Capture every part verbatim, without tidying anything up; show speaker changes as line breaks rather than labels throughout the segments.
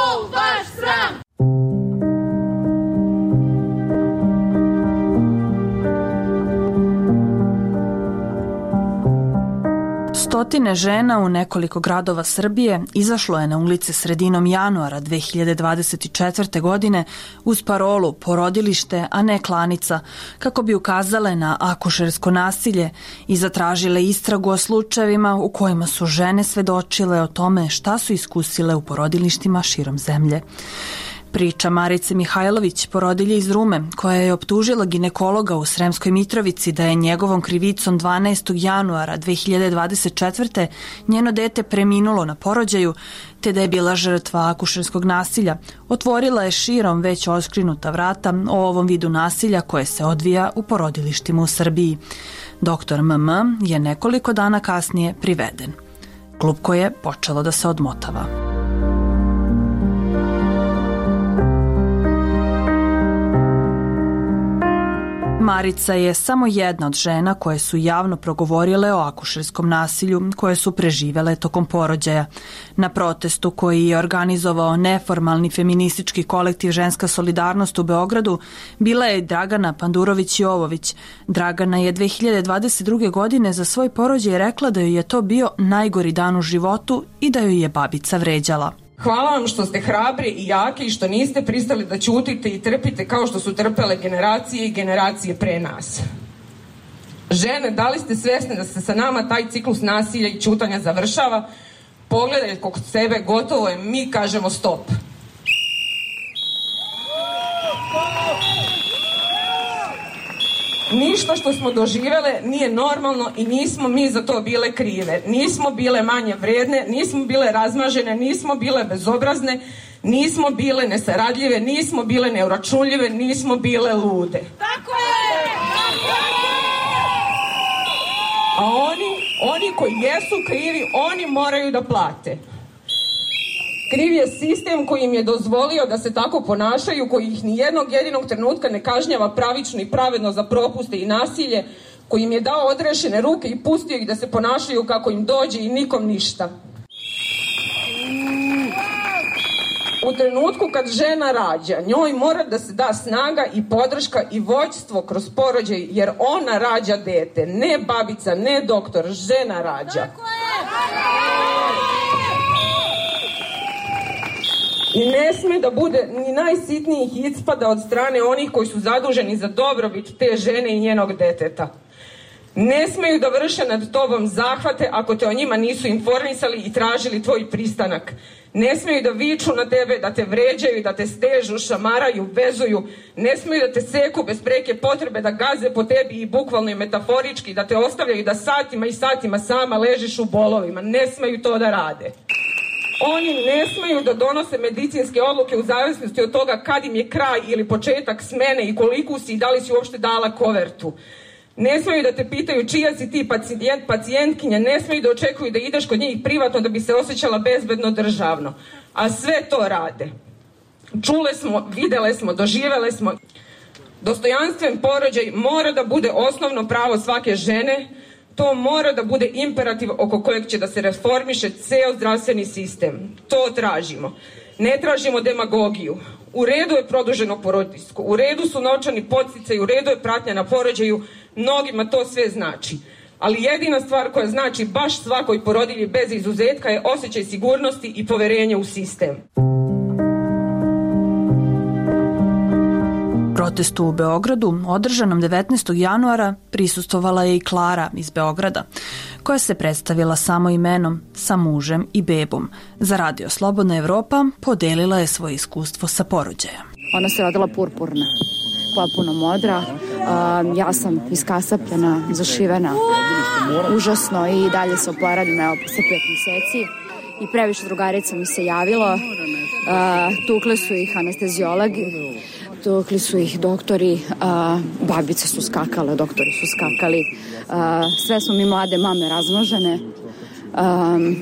Bol vaš sram!
Stotine žena u nekoliko gradova Srbije izašlo je na ulice sredinom januara dve hiljade dvadeset četvrte. godine uz parolu Porodilište, a ne klanica, kako bi ukazale na akušersko nasilje i zatražile istragu o slučajevima u kojima su žene svedočile o tome šta su iskusile u porodilištima širom zemlje. Priča Marice Mihajlović, porodilje iz Rume, koja je optužila ginekologa u Sremskoj Mitrovici da je njegovom krivicom dvanaestog januara dve hiljade dvadeset četvrte. njeno dete preminulo na porođaju, te da je bila žrtva akušerskog nasilja, otvorila je širom već oskrinuta vrata o ovom vidu nasilja koje se odvija u porodilištima u Srbiji. Doktor M M je nekoliko dana kasnije priveden. Klupko je počelo da se odmotava. Marica je samo jedna od žena koje su javno progovorile o akušerskom nasilju koje su preživele tokom porođaja. Na protestu koji je organizovao neformalni feministički kolektiv Ženska solidarnost u Beogradu bila je Dragana Pandurović-Jovović. Dragana je dve hiljade dvadeset druge. godine za svoj porođaj rekla da joj je to bio najgori dan u životu i da joj je babica vređala.
Hvala vam što ste hrabri i jaki i što niste pristali da ćutite i trpite kao što su trpele generacije i generacije pre nas. Žene, da li ste svesne da se sa nama taj ciklus nasilja i ćutanja završava? Pogledajte kod sebe, gotovo je, mi kažemo stop. Ništa što smo doživele nije normalno i nismo mi za to bile krive. Nismo bile manje vredne, nismo bile razmažene, nismo bile bezobrazne, nismo bile nesaradljive, nismo bile neuračunljive, nismo bile lude.
Tako je!
A oni, oni koji jesu krivi, oni moraju da plate. Kriv je sistem koji im je dozvolio da se tako ponašaju, koji ih ni jednog jedinog trenutka ne kažnjava pravično i pravedno za propuste i nasilje, koji im je dao odrešene ruke i pustio ih da se ponašaju kako im dođe i nikom ništa. U trenutku kad žena rađa, njoj mora da se da snaga i podrška i vođstvo kroz porođaj, jer ona rađa dete, ne babica, ne doktor, žena rađa. I ne sme da bude ni najsitnijih ispada od strane onih koji su zaduženi za dobrobit te žene i njenog deteta. Ne smeju da vrše nad tobom zahvate ako te o njima nisu informisali i tražili tvoj pristanak. Ne smeju da viču na tebe, da te vređaju, da te stežu, šamaraju, vezuju. Ne smeju da te seku bez preke potrebe, da gaze po tebi i bukvalno i metaforički, da te ostavljaju da satima i satima sama ležiš u bolovima. Ne smeju to da rade. Oni ne smeju da donose medicinske odluke u zavisnosti od toga kad im je kraj ili početak smene i koliko si i da li si uopšte dala kovertu. Ne smeju da te pitaju čija si ti pacijent, pacijentkinja, ne smeju da očekuju da ideš kod njih privatno da bi se osjećala bezbedno državno. A sve to rade. Čule smo, videle smo, doživele smo. Dostojanstven porođaj mora da bude osnovno pravo svake žene. To mora da bude imperativ oko kojeg će da se reformiše ceo zdravstveni sistem. To tražimo. Ne tražimo demagogiju. U redu je produženo porodiljsko, u redu su novčani podsticaji, u redu je pratnja na porođaju, mnogima to sve znači. Ali jedina stvar koja znači baš svakoj porodilji bez izuzetka je osjećaj sigurnosti i poverenje u sistem.
Protestu u Beogradu, održanom devetnaestog januara, prisustvovala je i Klara iz Beograda, koja se predstavila samo imenom, sa mužem i bebom. Za Radio Slobodna Evropa podelila je svoje iskustvo sa porođajem.
Ona se rodila purpurna, potpuno modra. Ja sam iskasapljena, zašivena, užasno i dalje se oporavljam, evo, posle pet meseci. I previše drugarica mi se javilo. Tukle su ih anesteziologi, tukli su ih doktori, uh, babice su skakale, doktori su skakali, uh, sve smo mi mlade mame razmnožene, um,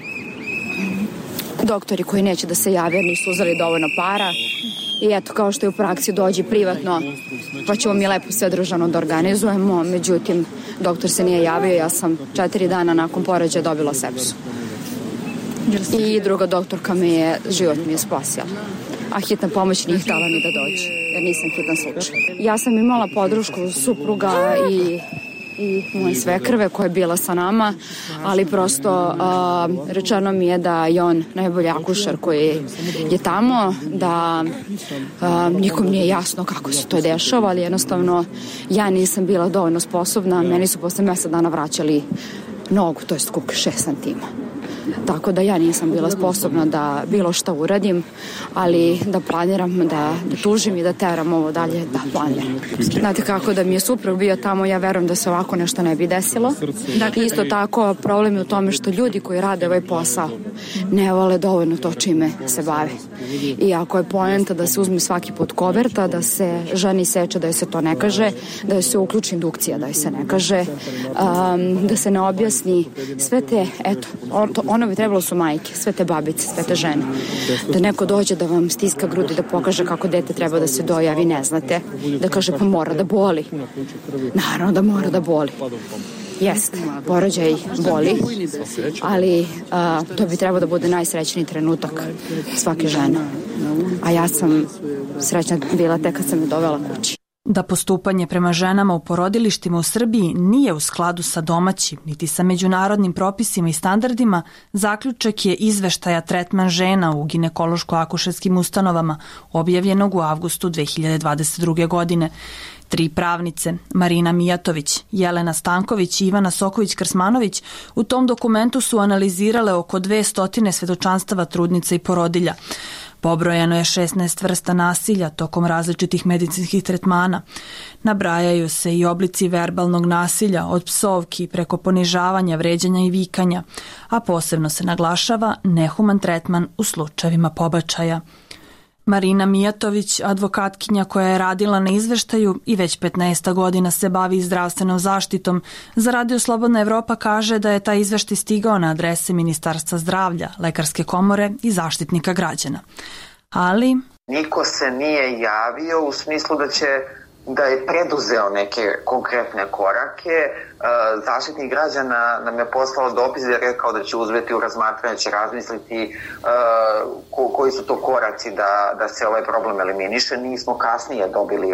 doktori koji neće da se jave nisu uzeli dovoljno para i eto, kao što je u praksi, dođi privatno pa ćemo mi lepo sve državno da organizujemo, međutim doktor se nije javio, ja sam četiri dana nakon porođaja dobila sepsu. I druga doktorka me je, život mi je spasila. A hitna pomoć nije htjela ni da dođe, jer nisam hitan slučaj. Ja sam imala podršku supruga i i moje svekrve koja je bila sa nama, ali prosto a, rečeno mi je da je on najbolji akušer koji je tamo, da a, nikom nije jasno kako se to dešava, ali jednostavno ja nisam bila dovoljno sposobna, meni su posle mjesec dana vraćali nogu, to jest kuk šest santima. Tako da ja nisam bila sposobna da bilo šta uradim, ali da planiram, da, da tužim i da teram ovo dalje, da planiram. Znate kako, da mi je suprug bio tamo, ja verujem da se ovako nešto ne bi desilo. Dakle, isto tako, problem je u tome što ljudi koji rade ovaj posao ne vole dovoljno to čime se bave. I ako je poenta da se uzme svaki put koverta, da se ženi seče, da joj se to ne kaže, da joj se uključi indukcija, da joj se ne kaže, um, da se ne objasni sve te, eto, on, to, ono bi trebalo su majke, sve te babice, sve te žene. Da neko dođe da vam stiska grudi, da pokaže kako dete treba da se doja, vi ne znate. Da kaže pa mora da boli. Naravno da mora da boli. Jeste, porođaj boli, ali a, to bi trebalo da bude najsrećniji trenutak svake žene. A ja sam srećna bila tek kad sam je dovela kući.
Da postupanje prema ženama u porodilištima u Srbiji nije u skladu sa domaćim niti sa međunarodnim propisima i standardima, zaključak je izveštaja Tretman žena u ginekološko-akušerskim ustanovama objavljenog u avgustu dve hiljade dvadeset druge. godine. Tri pravnice, Marina Mijatović, Jelena Stanković i Ivana Soković-Krsmanović, u tom dokumentu su analizirale oko dvesta svedočanstava trudnica i porodilja. Pobrojano je šesnaest vrsta nasilja tokom različitih medicinskih tretmana. Nabrajaju se i oblici verbalnog nasilja, od psovki preko ponižavanja, vređanja i vikanja, a posebno se naglašava nehuman tretman u slučajevima pobačaja. Marina Mijatović, advokatkinja koja je radila na izveštaju i već petnaest godina se bavi zdravstvenom zaštitom, za Radio Slobodna Evropa kaže da je taj izveštaj stigao na adrese Ministarstva zdravlja, Lekarske komore i Zaštitnika građana. Ali
niko se nije javio u smislu da će da je preduzeo neke konkretne korake. Zaštitnik građana nam je poslao dopis i je rekao da će uzeti u razmatranje, će razmisliti ko, koji su to koraci da, da se ovaj problem eliminiše. Nismo kasnije dobili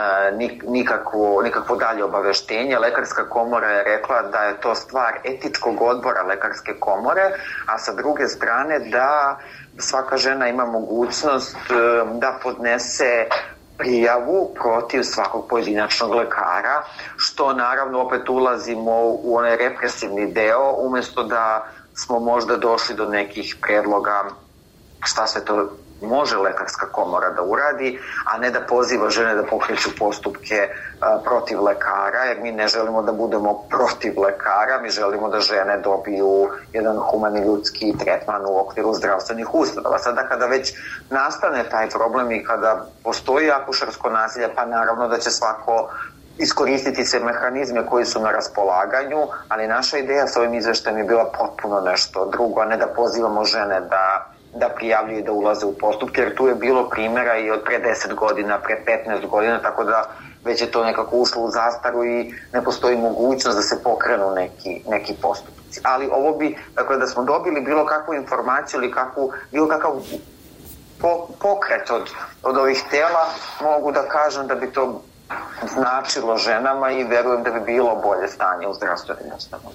nikakvo, nikakvo dalje obaveštenje. Lekarska komora je rekla da je to stvar etičkog odbora Lekarske komore, a sa druge strane da svaka žena ima mogućnost da podnese prijavu protiv svakog pojedinačnog lekara, što naravno opet ulazimo u onaj represivni deo, umjesto da smo možda došli do nekih predloga šta sve to može Lekarska komora da uradi, a ne da poziva žene da pokreću postupke a, protiv lekara, jer mi ne želimo da budemo protiv lekara, mi želimo da žene dobiju jedan humani ljudski tretman u okviru zdravstvenih ustanova. Sada kada već nastane taj problem i kada postoji akušersko nasilje, pa naravno da će svako iskoristiti se mehanizme koji su na raspolaganju, ali naša ideja sa ovim izveštajem je bila potpuno nešto drugo, a ne da pozivamo žene da da prijavljuju i da ulaze u postupke, jer tu je bilo primjera i od pre deset godina, pre petnaest godina, tako da već je to nekako ušlo u zastaru i ne postoji mogućnost da se pokrenu neki, neki postupci. Ali ovo bi, dakle, da smo dobili bilo kakvu informaciju ili kakvu, bilo kakav po, pokret od, od ovih tela, mogu da kažem da bi to značilo ženama i verujem da bi bilo bolje stanje u zdravstvenim ustanovama.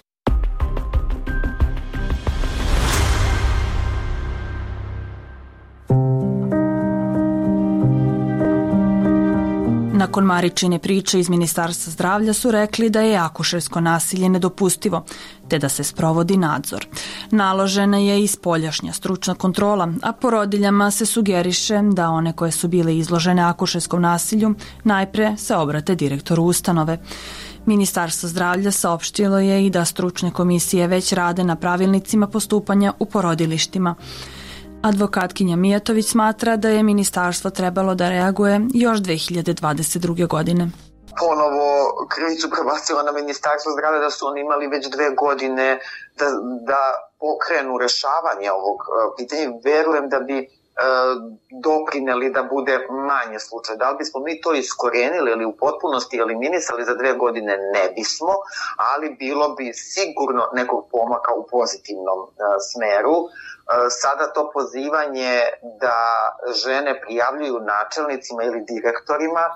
Nakon Maričine priče iz Ministarstva zdravlja su rekli da je akušersko nasilje nedopustivo, te da se sprovodi nadzor. Naložena je i spoljašnja stručna kontrola, a porodiljama se sugeriše da one koje su bile izložene akušerskom nasilju najpre se obrate direktoru ustanove. Ministarstvo zdravlja saopštilo je i da stručne komisije već rade na pravilnicima postupanja u porodilištima. Advokatkinja Mijatović smatra da je ministarstvo trebalo da reaguje još dve hiljade dvadeset druge. godine.
Ponovo krivicu prebacila na Ministarstvo zdravlja da su oni imali već dve godine da, da pokrenu rešavanje ovog pitanja. Verujem da bi e, doprineli da bude manje slučaj. Da li bismo mi to iskorenili ili u potpunosti eliminisali za dve godine? Ne bismo, ali bilo bi sigurno nekog pomaka u pozitivnom e, smeru. Sada to pozivanje da žene prijavljuju načelnicima ili direktorima,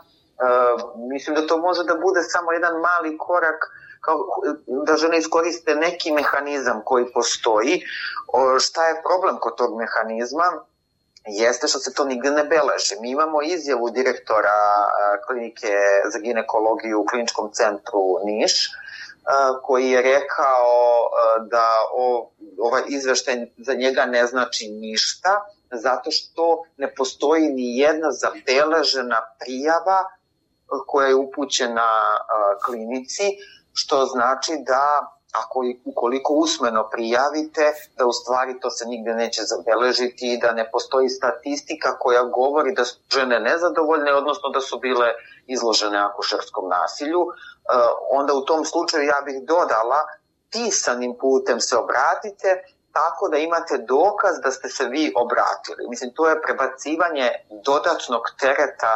mislim da to može da bude samo jedan mali korak, kao da žene iskoriste neki mehanizam koji postoji. Šta je problem kod tog mehanizma? Jeste što se to nigde ne beleži. Mi imamo izjavu direktora klinike za ginekologiju u kliničkom centru Niš, koji je rekao da ovaj izveštaj za njega ne znači ništa, zato što ne postoji ni jedna zabeležena prijava koja je upućena klinici, što znači da ako ukoliko usmeno prijavite, da u stvari to se nigde neće zabeležiti i da ne postoji statistika koja govori da su žene nezadovoljne, odnosno da su bile izložene akušerskom nasilju. Onda u tom slučaju ja bih dodala, pisanim putem se obratite, tako da imate dokaz da ste se vi obratili. Mislim, to je prebacivanje dodatnog tereta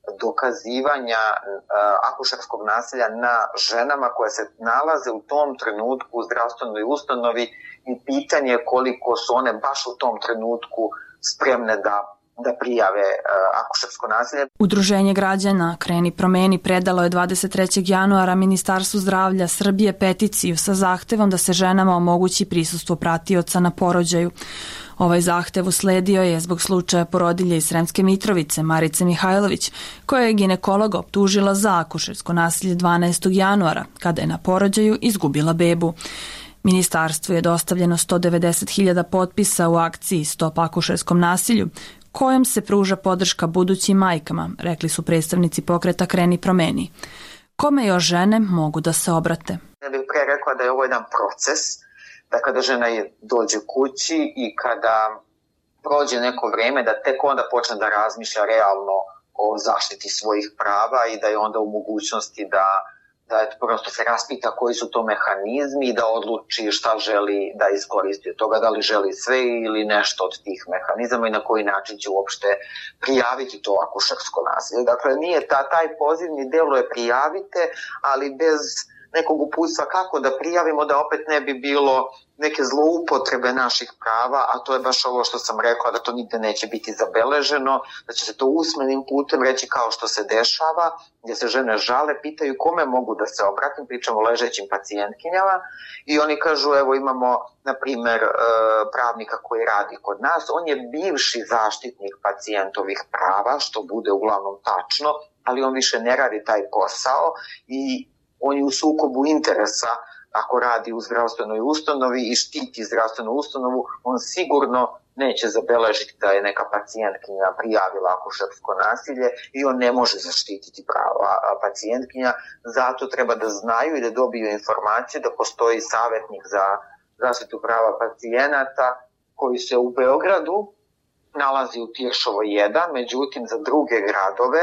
dokazivanja uh, akušerskog nasilja na ženama koje se nalaze u tom trenutku u zdravstvenoj ustanovi i pitanje je koliko su one baš u tom trenutku spremne da da prijave uh, akušersko nasilje.
Udruženje građana Kreni promeni predalo je dvadeset trećeg januara Ministarstvu zdravlja Srbije peticiju sa zahtevom da se ženama omogući prisustvo pratioca na porođaju. Ovaj zahtev usledio je zbog slučaja porodilje iz Sremske Mitrovice Marice Mihajlović, koja je ginekologa optužila za akušersko nasilje dvanaestog januara, kada je na porođaju izgubila bebu. Ministarstvu je dostavljeno sto devedeset hiljada potpisa u akciji Stop akušerskom nasilju, kojom se pruža podrška budućim majkama, rekli su predstavnici pokreta Kreni promeni. Kome još žene mogu da se obrate?
Ja bih pre rekla da je ovo jedan proces, da kada žena dođe kući i kada prođe neko vreme, da tek onda počne da razmišlja realno o zaštiti svojih prava i da je onda u mogućnosti da da je prosto se raspita koji su to mehanizmi i da odluči šta želi da iskoristi od toga, da li želi sve ili nešto od tih mehanizama i na koji način će uopšte prijaviti to akušersko nasilje. Dakle, nije ta, taj pozivni delo je prijavite, ali bez nekog uputstva kako da prijavimo, da opet ne bi bilo neke zloupotrebe naših prava, a to je baš ovo što sam rekla, da to nigde neće biti zabeleženo, da će se to usmenim putem reći kao što se dešava, gdje se žene žale, pitaju kome mogu da se obratim, pričamo o ležećim pacijentkinjama i oni kažu, evo imamo, na primer, pravnika koji radi kod nas, on je bivši zaštitnik pacijentovih prava, što bude uglavnom tačno, ali on više ne radi taj posao i on je u sukobu interesa ako radi u zdravstvenoj ustanovi i štiti zdravstvenu ustanovu, on sigurno neće zabeležiti da je neka pacijentkinja prijavila akušersko nasilje i on ne može zaštititi prava pacijentkinja. Zato treba da znaju i da dobiju informacije da postoji savjetnik za zaštitu prava pacijenata koji se u Beogradu nalazi u Tiršovoj jedan, međutim za druge gradove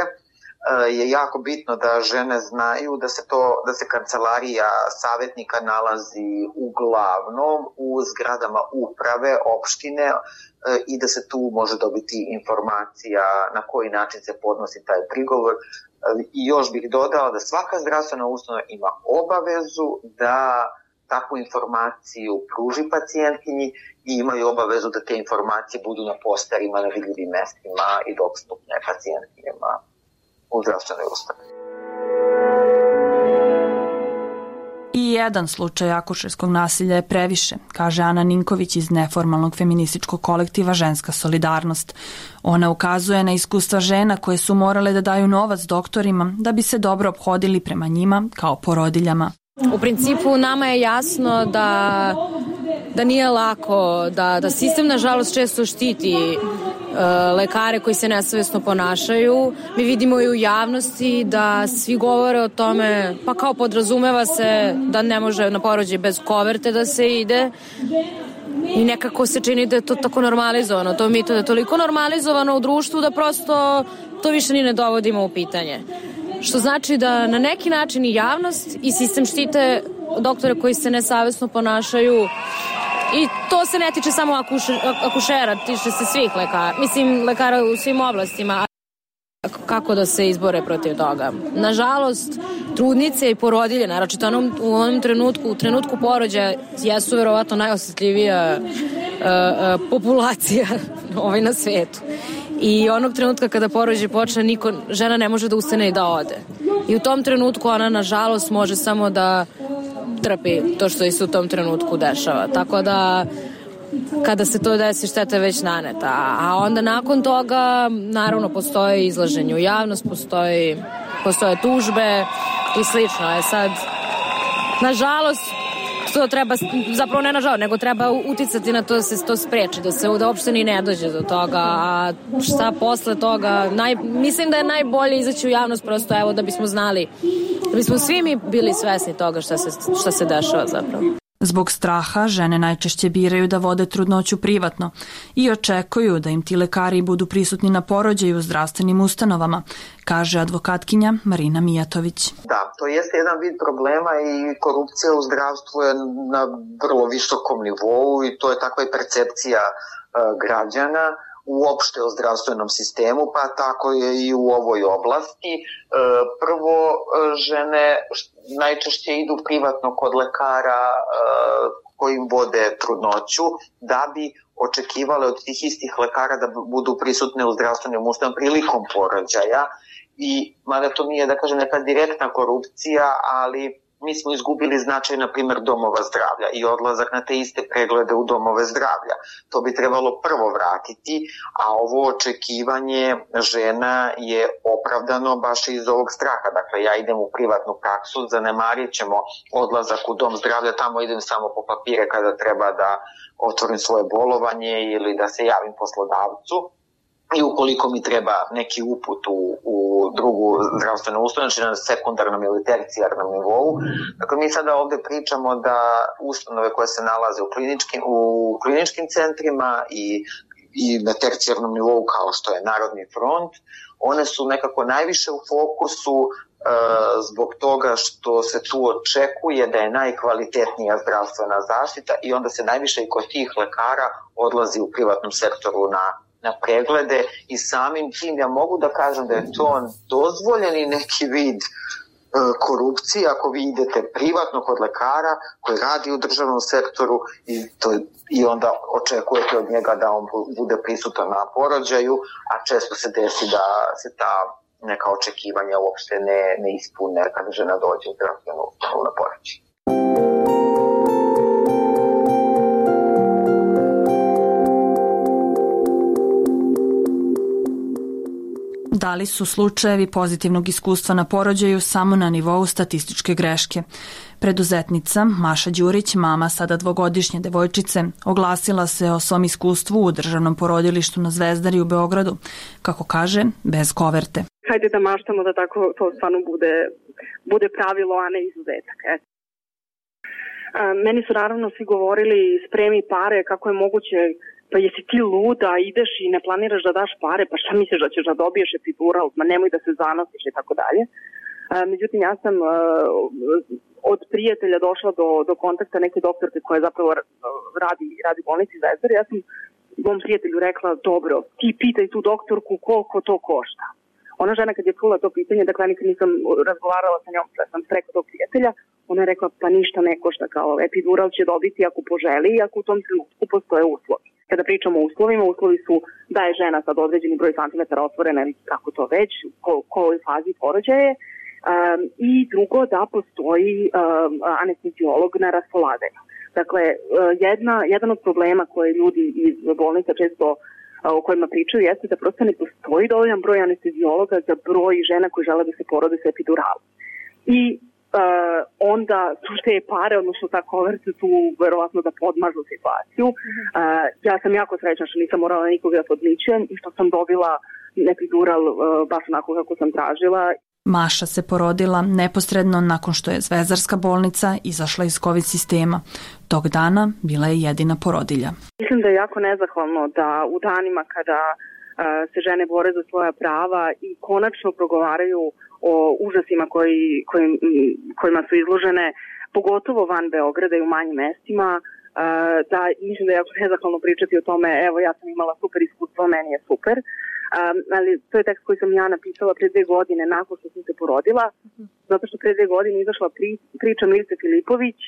je jako bitno da žene znaju da se to da se kancelarija savjetnika nalazi uglavnom u zgradama uprave opštine i da se tu može dobiti informacija na koji način se podnosi taj prigovor. I još bih dodala da svaka zdravstvena ustanova ima obavezu da takvu informaciju pruži pacijentkinji i imaju obavezu da te informacije budu na posterima, na vidljivim mestima i dostupne pacijentkinjama u zdravstvenoj ustanovi.
I jedan slučaj akušerskog nasilja je previše, kaže Ana Ninković iz neformalnog feminističkog kolektiva Ženska solidarnost. Ona ukazuje na iskustva žena koje su morale da daju novac doktorima da bi se dobro ophodili prema njima kao porodiljama.
U principu nama je jasno da, da nije lako, da, da sistem nažalost često štiti lekare koji se nesavjesno ponašaju. Mi vidimo i u javnosti da svi govore o tome, pa kao podrazumeva se da ne može na porođaj bez koverte da se ide i nekako se čini da je to tako normalizovano. To mi to da je toliko normalizovano u društvu da prosto to više ni ne dovodimo u pitanje. Što znači da na neki način i javnost i sistem štite doktore koji se nesavjesno ponašaju. I to se ne tiče samo akušer, akušera, tiče se svih lekara, mislim lekara u svim oblastima. Kako da se izbore protiv toga? Nažalost, trudnice i porodilje, naročito onom, u onom trenutku, u trenutku porođaja, jesu verovatno najosjetljivija uh, populacija ovaj na svetu. I onog trenutka kada porođaj počne, niko, žena ne može da ustane i da ode. I u tom trenutku ona, nažalost, može samo da trpi to što se u tom trenutku dešava. Tako da, kada se to desi, šteta je već naneta. A onda nakon toga, naravno, postoji izlaženje u javnost, postoji, postoje tužbe i slično. Je sad, nažalost, to treba, zapravo ne nažalost, nego treba uticati na to da se to spreči, da se da uopšte ni ne dođe do toga, a šta posle toga, naj, mislim da je najbolje izaći u javnost prosto, evo, da bismo znali, da bismo svi mi bili svesni toga šta se, šta se dešava zapravo.
Zbog straha žene najčešće biraju da vode trudnoću privatno i očekuju da im ti lekari budu prisutni na porođaju u zdravstvenim ustanovama, kaže advokatkinja Marina Mijatović.
Da, to jeste jedan vid problema i korupcija u zdravstvu je na vrlo visokom nivou i to je takva i percepcija uh, građana uopšte o zdravstvenom sistemu, pa tako je i u ovoj oblasti. Prvo, žene najčešće idu privatno kod lekara koji im vode trudnoću, da bi očekivale od tih istih lekara da budu prisutne u zdravstvenim ustanovama prilikom porođaja. I mada to nije, da kažem, neka direktna korupcija, ali mi smo izgubili značaj, na primjer, domova zdravlja i odlazak na te iste preglede u domove zdravlja. To bi trebalo prvo vratiti, a ovo očekivanje žena je opravdano baš iz ovog straha. Dakle, ja idem u privatnu praksu, zanemarit ćemo odlazak u dom zdravlja, tamo idem samo po papire kada treba da otvorim svoje bolovanje ili da se javim poslodavcu. I ukoliko mi treba neki uput u, u drugu zdravstvenu ustanovu, znači na sekundarnom ili tercijarnom nivou. Dakle, mi sada ovde pričamo da ustanove koje se nalaze u kliničkim, u kliničkim centrima i, i na tercijarnom nivou kao što je Narodni front, one su nekako najviše u fokusu e, zbog toga što se tu očekuje da je najkvalitetnija zdravstvena zaštita i onda se najviše i kod tih lekara odlazi u privatnom sektoru na na preglede i samim tim ja mogu da kažem da je to dozvoljeni neki vid e, korupcije ako vi idete privatno kod lekara koji radi u državnom sektoru i, to, i onda očekujete od njega da on bude prisutan na porođaju, a često se desi da se ta neka očekivanja uopšte ne, ne ispune kada žena dođe u zdravstvenu ustanovu na porođaj.
Da li su slučajevi pozitivnog iskustva na porođaju samo na nivou statističke greške? Preduzetnica Maša Đurić, mama sada dvogodišnje devojčice, oglasila se o svom iskustvu u državnom porodilištu na Zvezdari u Beogradu, kako kaže, bez koverte.
Hajde da maštamo da tako to stvarno bude, bude pravilo, a ne izuzetak. Eto. Meni su naravno svi govorili spremi pare, kako je moguće, pa jesi ti luda, ideš i ne planiraš da daš pare, pa šta misliš da ćeš da dobiješ epidural, ma nemoj da se zanosiš i tako dalje. Međutim, ja sam od prijatelja došla do, do kontakta neke doktorke koja zapravo radi, radi u bolnici Zvezdar. Ja sam mom prijatelju rekla, dobro, ti pitaj tu doktorku koliko to košta. Ona žena kad je čula to pitanje, dakle nikad nisam razgovarala sa njom, sam preko tog prijatelja, ona je rekla, pa ništa ne košta, kao epidural će dobiti ako poželi i ako u tom trenutku postoje uslovi. Kada pričamo o uslovima, uslovi su da je žena sad određeni broj santimetara otvorena ili kako to već, ko, kojoj fazi porođaje, um, i drugo da postoji um, anesteziolog na raspolaganju. Dakle, jedna, jedan od problema koje ljudi iz bolnica često o kojima pričaju jeste da prosto ne postoji dovoljan broj anesteziologa za broj žena koji žele da se porode sa epiduralom. I Uh, onda su te pare, odnosno ta koverta tu verovatno da podmažu situaciju. Uh, ja sam jako srećna što nisam morala nikoga da podmićem i što sam dobila epidural uh, baš onako kako sam tražila.
Maša se porodila neposredno nakon što je Zvezdarska bolnica izašla iz COVID sistema. Tog dana bila je jedina porodilja.
Mislim da je jako nezahvalno da u danima kada uh, se žene bore za svoja prava i konačno progovaraju o užasima koji, koji, kojima su izložene, pogotovo van Beograda i u manjim mestima, da mislim da je jako nezahvalno pričati o tome, evo ja sam imala super iskustvo, meni je super, um, ali to je tekst koji sam ja napisala pre dve godine nakon što sam se porodila, zato što pre dve godine izašla pri, priča Milice Filipović,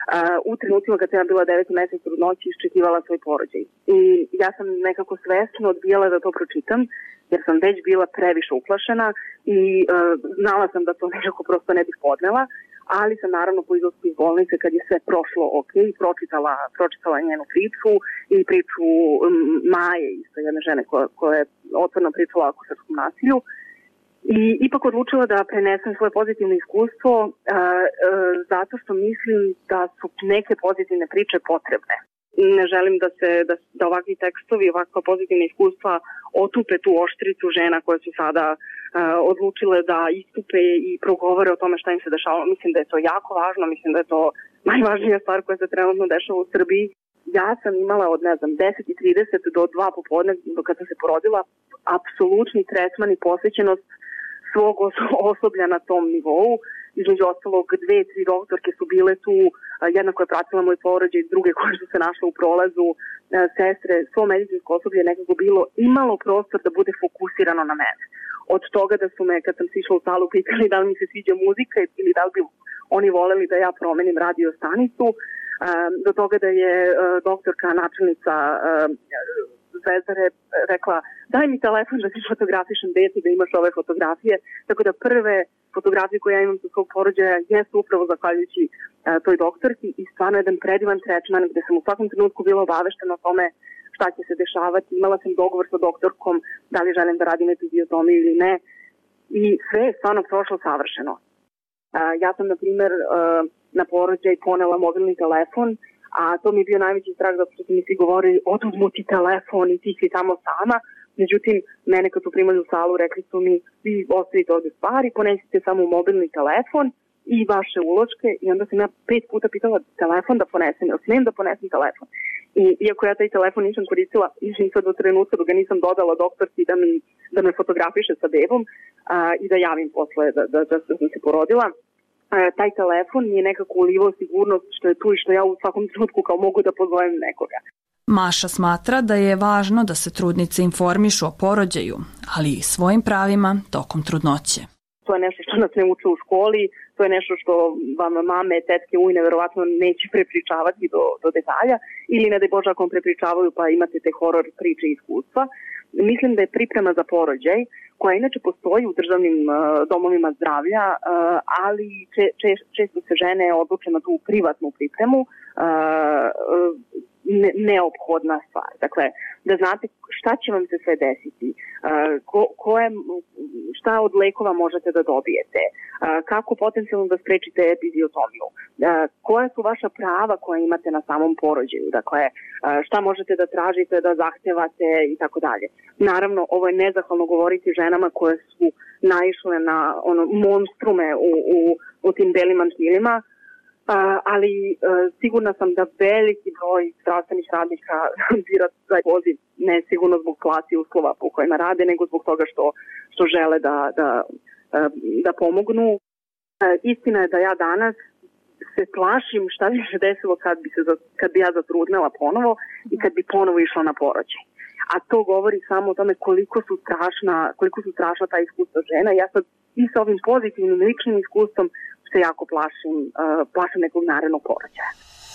u trenucima kad sam ja bila deveti mesec trudnoće iščekivala svoj porođaj. I ja sam nekako svesno odbijala da to pročitam, jer sam već bila previše uplašena i uh, znala sam da to nekako prosto ne bih podnela, ali sam naravno po izlasku iz bolnice kad je sve prošlo ok, pročitala, pročitala njenu priču i priču um, Maje, isto jedne žene koja, koja je otvoreno pričala o akušerskom nasilju. I ipak odlučila da prenesem svoje pozitivno iskustvo a, a, zato što mislim da su neke pozitivne priče potrebne. Ne želim da se da, da ovakvi tekstovi, ovakva pozitivna iskustva otupe tu oštricu žena koje su sada a, odlučile da istupe i progovore o tome šta im se dešavalo. Mislim da je to jako važno, mislim da je to najvažnija stvar koja se trenutno dešava u Srbiji. Ja sam imala od, ne znam, deset i trideset do dva popodne, kad sam se porodila, apsolutni tretman i posvećenost svog osoblja na tom nivou. Između ostalog, dve, tri doktorke su bile tu, jedna koja je pratila moj porođaj, druge koje su se našle u prolazu, sestre, svo medicinsko osoblje je nekako bilo imalo prostor da bude fokusirano na mene. Od toga da su me, kad sam sišla u salu, pitali da li mi se sviđa muzika ili da li bi oni voleli da ja promenim radio stanicu, do toga da je doktorka, načelnica Zvezdare rekla daj mi telefon da ti fotografišem dete, da imaš ove fotografije. Tako da prve fotografije koje ja imam sa svog porođaja jesu upravo zahvaljujući uh, toj doktorki i stvarno jedan predivan tretman gde sam u svakom trenutku bila obaveštena o tome šta će se dešavati. Imala sam dogovor sa doktorkom da li želim da radim epiziotomiju ili ne i sve je stvarno prošlo savršeno. Uh, ja sam, na primer, uh, na porođaj ponela mobilni telefon, a to mi je bio najveći strah zato što mi svi govorili oduzmu ti telefon i ti si tamo sama. Međutim, mene kad su primali u salu rekli su mi vi ostavite ovde stvari, ponesite samo mobilni telefon i vaše uloške i onda sam ja pet puta pitala telefon da ponesem, jel smijem da ponesem telefon. I iako ja taj telefon nisam koristila, nisam sad do trenutka dok ga nisam dodala doktorki da, mi, da me fotografiše sa bebom a, i da javim posle da, da, da, da sam se porodila. E, taj telefon mi je nekako ulivao sigurnost što je tu i što ja u svakom trenutku kao mogu da pozovem nekoga.
Maša smatra da je važno da se trudnice informišu o porođaju, ali i svojim pravima tokom trudnoće.
To je nešto što nas ne uče u školi, to je nešto što vam mame, tetke, ujne verovatno neće prepričavati do, do detalja ili ne daj Bože ako vam prepričavaju pa imate te horor priče i iskustva. Mislim da je priprema za porođaj, koja inače postoji u državnim uh, domovima zdravlja, uh, ali če, če, često se žene odluče na tu privatnu pripremu, uh, uh, ne, neophodna stvar. Dakle, da znate šta će vam se sve desiti, uh, ko, koje, šta od lekova možete da dobijete, uh, kako potencijalno da sprečite epiziotomiju, uh, koja su vaša prava koja imate na samom porođaju, dakle, uh, šta možete da tražite, da zahtevate i tako dalje. Naravno, ovo je nezahvalno govoriti ženama koje su naišle na ono, monstrume u, u, u tim belim mantilima, Uh, ali uh, sigurna sam da veliki broj zdravstvenih radnika bira taj poziv ne sigurno zbog plati i uslova po kojima rade, nego zbog toga što, što žele da, da, uh, da pomognu. Uh, istina je da ja danas se plašim šta bi se desilo kad bi, se, kad bi ja zatrudnela ponovo i kad bi ponovo išla na porođaj. A to govori samo o tome koliko su strašna, koliko su strašna ta iskustva žena. Ja sad i sa ovim pozitivnim ličnim iskustvom se jako plašim, uh, plašim nekog narednog porođaja.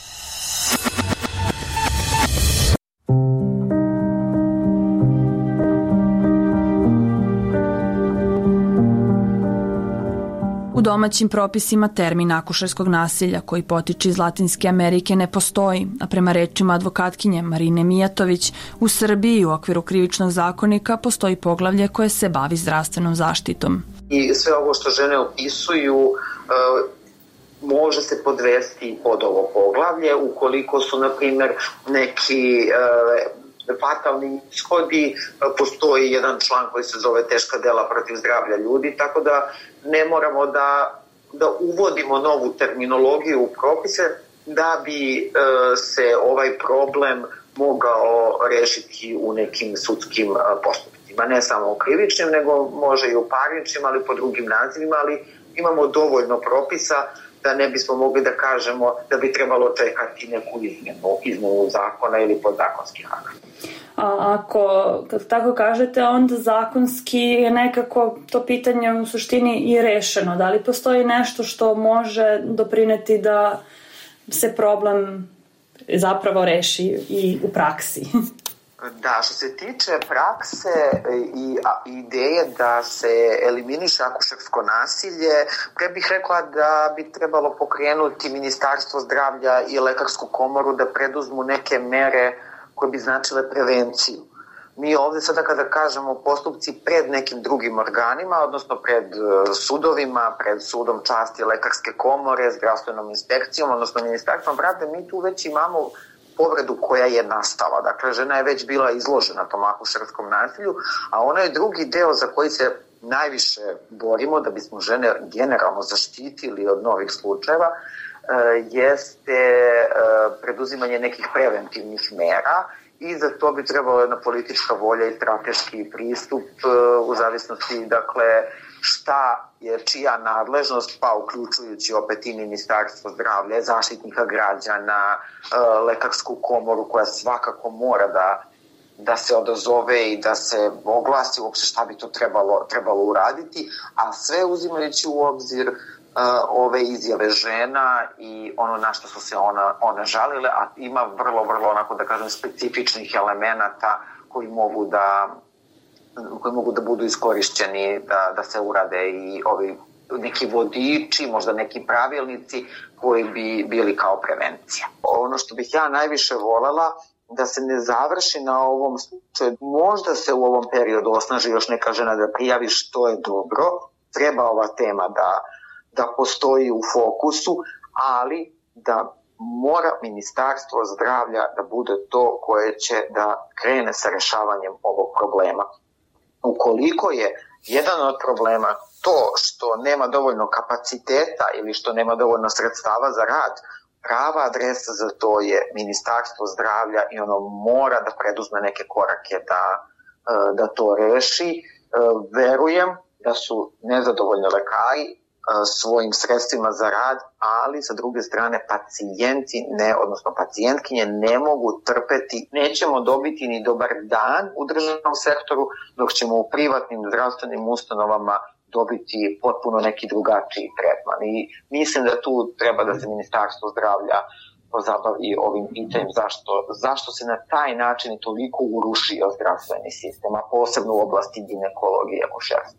U domaćim propisima termin akušerskog nasilja koji potiče iz Latinske Amerike ne postoji, a prema rečima advokatkinje Marine Mijatović, u Srbiji u okviru krivičnog zakonika postoji poglavlje koje se bavi zdravstvenom zaštitom.
I sve ovo što žene opisuju uh, može se podvesti pod ovo poglavlje ukoliko su, na primjer, neki uh, fatalni ishodi, uh, postoji jedan član koji se zove teška dela protiv zdravlja ljudi, tako da ne moramo da, da uvodimo novu terminologiju u propise da bi uh, se ovaj problem mogao rešiti u nekim sudskim uh, postupcima. Ne samo u krivičnim, nego može i u parničnim, ali po drugim nazivima, ali imamo dovoljno propisa da ne bismo mogli da kažemo da bi trebalo čekati neku izmenu, izmenu zakona ili podzakonskih akata.
A ako, kad tako kažete, onda zakonski je nekako to pitanje u suštini i rešeno. Da li postoji nešto što može doprineti da se problem zapravo reši i u praksi.
Da, što se tiče prakse i ideje da se eliminiše akušersko nasilje, pre bih rekla da bi trebalo pokrenuti Ministarstvo zdravlja i Lekarsku komoru da preduzmu neke mere koje bi značile prevenciju. Mi ovde sada kada kažemo postupci pred nekim drugim organima, odnosno pred sudovima, pred sudom časti Lekarske komore, zdravstvenom inspekcijom, odnosno Ministarstvom pravde, mi tu već imamo povredu koja je nastala. Dakle, žena je već bila izložena tom akušerskom nasilju, a onaj drugi deo za koji se najviše borimo da bismo žene generalno zaštitili od novih slučajeva jeste preduzimanje nekih preventivnih mera i za to bi trebalo jedna politička volja i strateški pristup u zavisnosti, dakle, šta je čija nadležnost, pa uključujući opet i Ministarstvo zdravlja, Zaštitnika građana, Lekarsku komoru koja svakako mora da, da se odazove i da se oglasi uopšte šta bi to trebalo, trebalo uraditi, a sve uzimajući u obzir uh, ove izjave žena i ono na što su se ona, one žalile, a ima vrlo, vrlo onako da kažem specifičnih elemenata koji mogu da koji mogu da budu iskorišćeni da, da se urade i ovi neki vodiči, možda neki pravilnici koji bi bili kao prevencija. Ono što bih ja najviše volela da se ne završi na ovom slučaju, možda se u ovom periodu osnaži još neka žena da prijavi što je dobro, treba ova tema da, da postoji u fokusu, ali da mora Ministarstvo zdravlja da bude to koje će da krene sa rešavanjem ovog problema. Ukoliko je jedan od problema to što nema dovoljno kapaciteta ili što nema dovoljno sredstava za rad, prava adresa za to je Ministarstvo zdravlja i ono mora da preduzme neke korake da, da to reši. Verujem da su nezadovoljni lekari svojim sredstvima za rad, ali sa druge strane pacijenti, ne, odnosno pacijentkinje ne mogu trpeti, nećemo dobiti ni dobar dan u državnom sektoru, dok ćemo u privatnim zdravstvenim ustanovama dobiti potpuno neki drugačiji tretman. I mislim da tu treba da se Ministarstvo zdravlja pozabavi ovim pitanjem zašto, zašto se na taj način toliko urušio zdravstveni sistem, a posebno u oblasti ginekologije i akušerstva.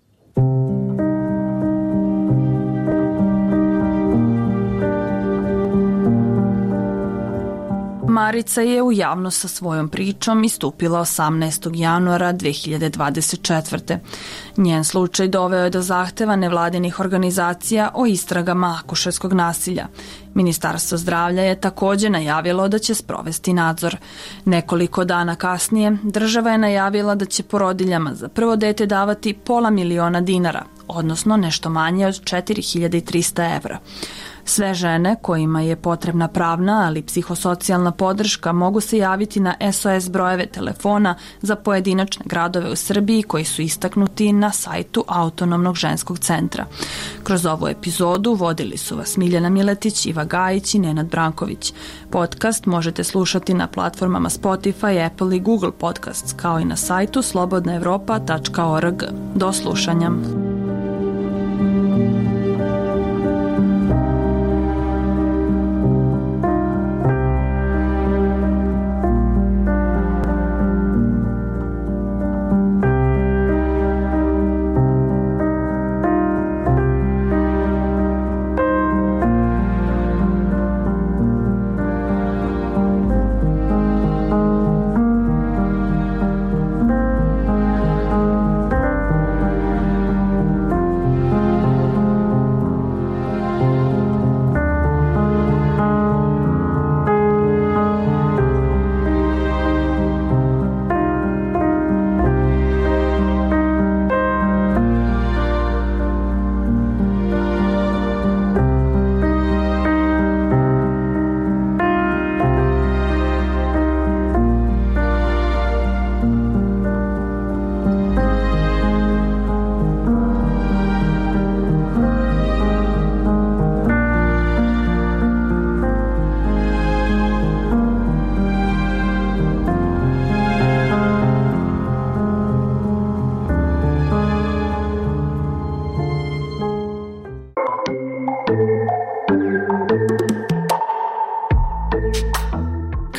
Marica je u javnost sa svojom pričom istupila osamnaestog januara dve hiljade dvadeset četvrte. Njen slučaj doveo je do zahteva nevladinih organizacija o istragama akušerskog nasilja. Ministarstvo zdravlja je takođe najavilo da će sprovesti nadzor. Nekoliko dana kasnije država je najavila da će porodiljama za prvo dete davati pola miliona dinara, odnosno nešto manje od četiri hiljade trista evra. Sve žene kojima je potrebna pravna, ali psihosocijalna podrška mogu se javiti na S O S brojeve telefona za pojedinačne gradove u Srbiji koji su istaknuti na sajtu Autonomnog ženskog centra. Kroz ovu epizodu vodili su vas Miljana Miletić, Iva Gajić i Nenad Branković. Podcast možete slušati na platformama Spotify, Apple i Google Podcasts, kao i na sajtu slobodna evropa tačka org. Do slušanja.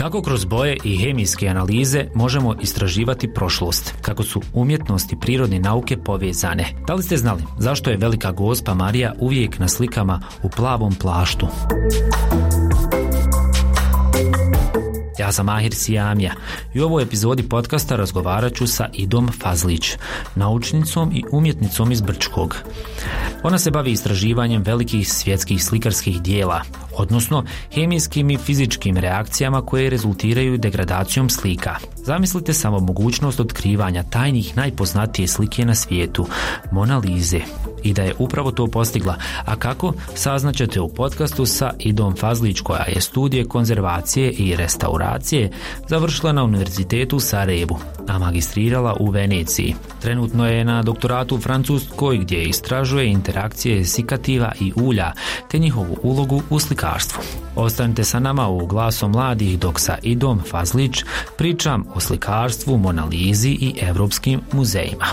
Kako kroz boje i hemijske analize možemo istraživati prošlost, kako su umjetnost i prirodne nauke povezane. Da li ste znali zašto je Velika Gospa Marija uvijek na slikama u plavom plaštu? Ja sam Mahir Sijamija i u ovoj epizodi podcasta razgovarat ću sa Idom Fazlić, naučnicom i umjetnicom iz Brčkog. Ona se bavi istraživanjem velikih svjetskih slikarskih dijela, odnosno hemijskim i fizičkim reakcijama koje rezultiraju degradacijom slika. Zamislite samo mogućnost otkrivanja tajnih najpoznatije slike na svijetu, Mona Lise, i da je upravo to postigla. A kako? Saznaćete u podcastu sa Idom Fazlić, koja je studije konzervacije i restauracije završila na Univerzitetu u Sarajevu, a magistrirala u Veneciji. Trenutno je na doktoratu u Francuskoj, gdje istražuje interakcije sikativa i ulja te njihovu ulogu u slikarstvu. Ostanite sa nama u Glasom mladih dok sa Idom Fazlić pričam o slikarstvu, Mona Lisi i evropskim muzejima.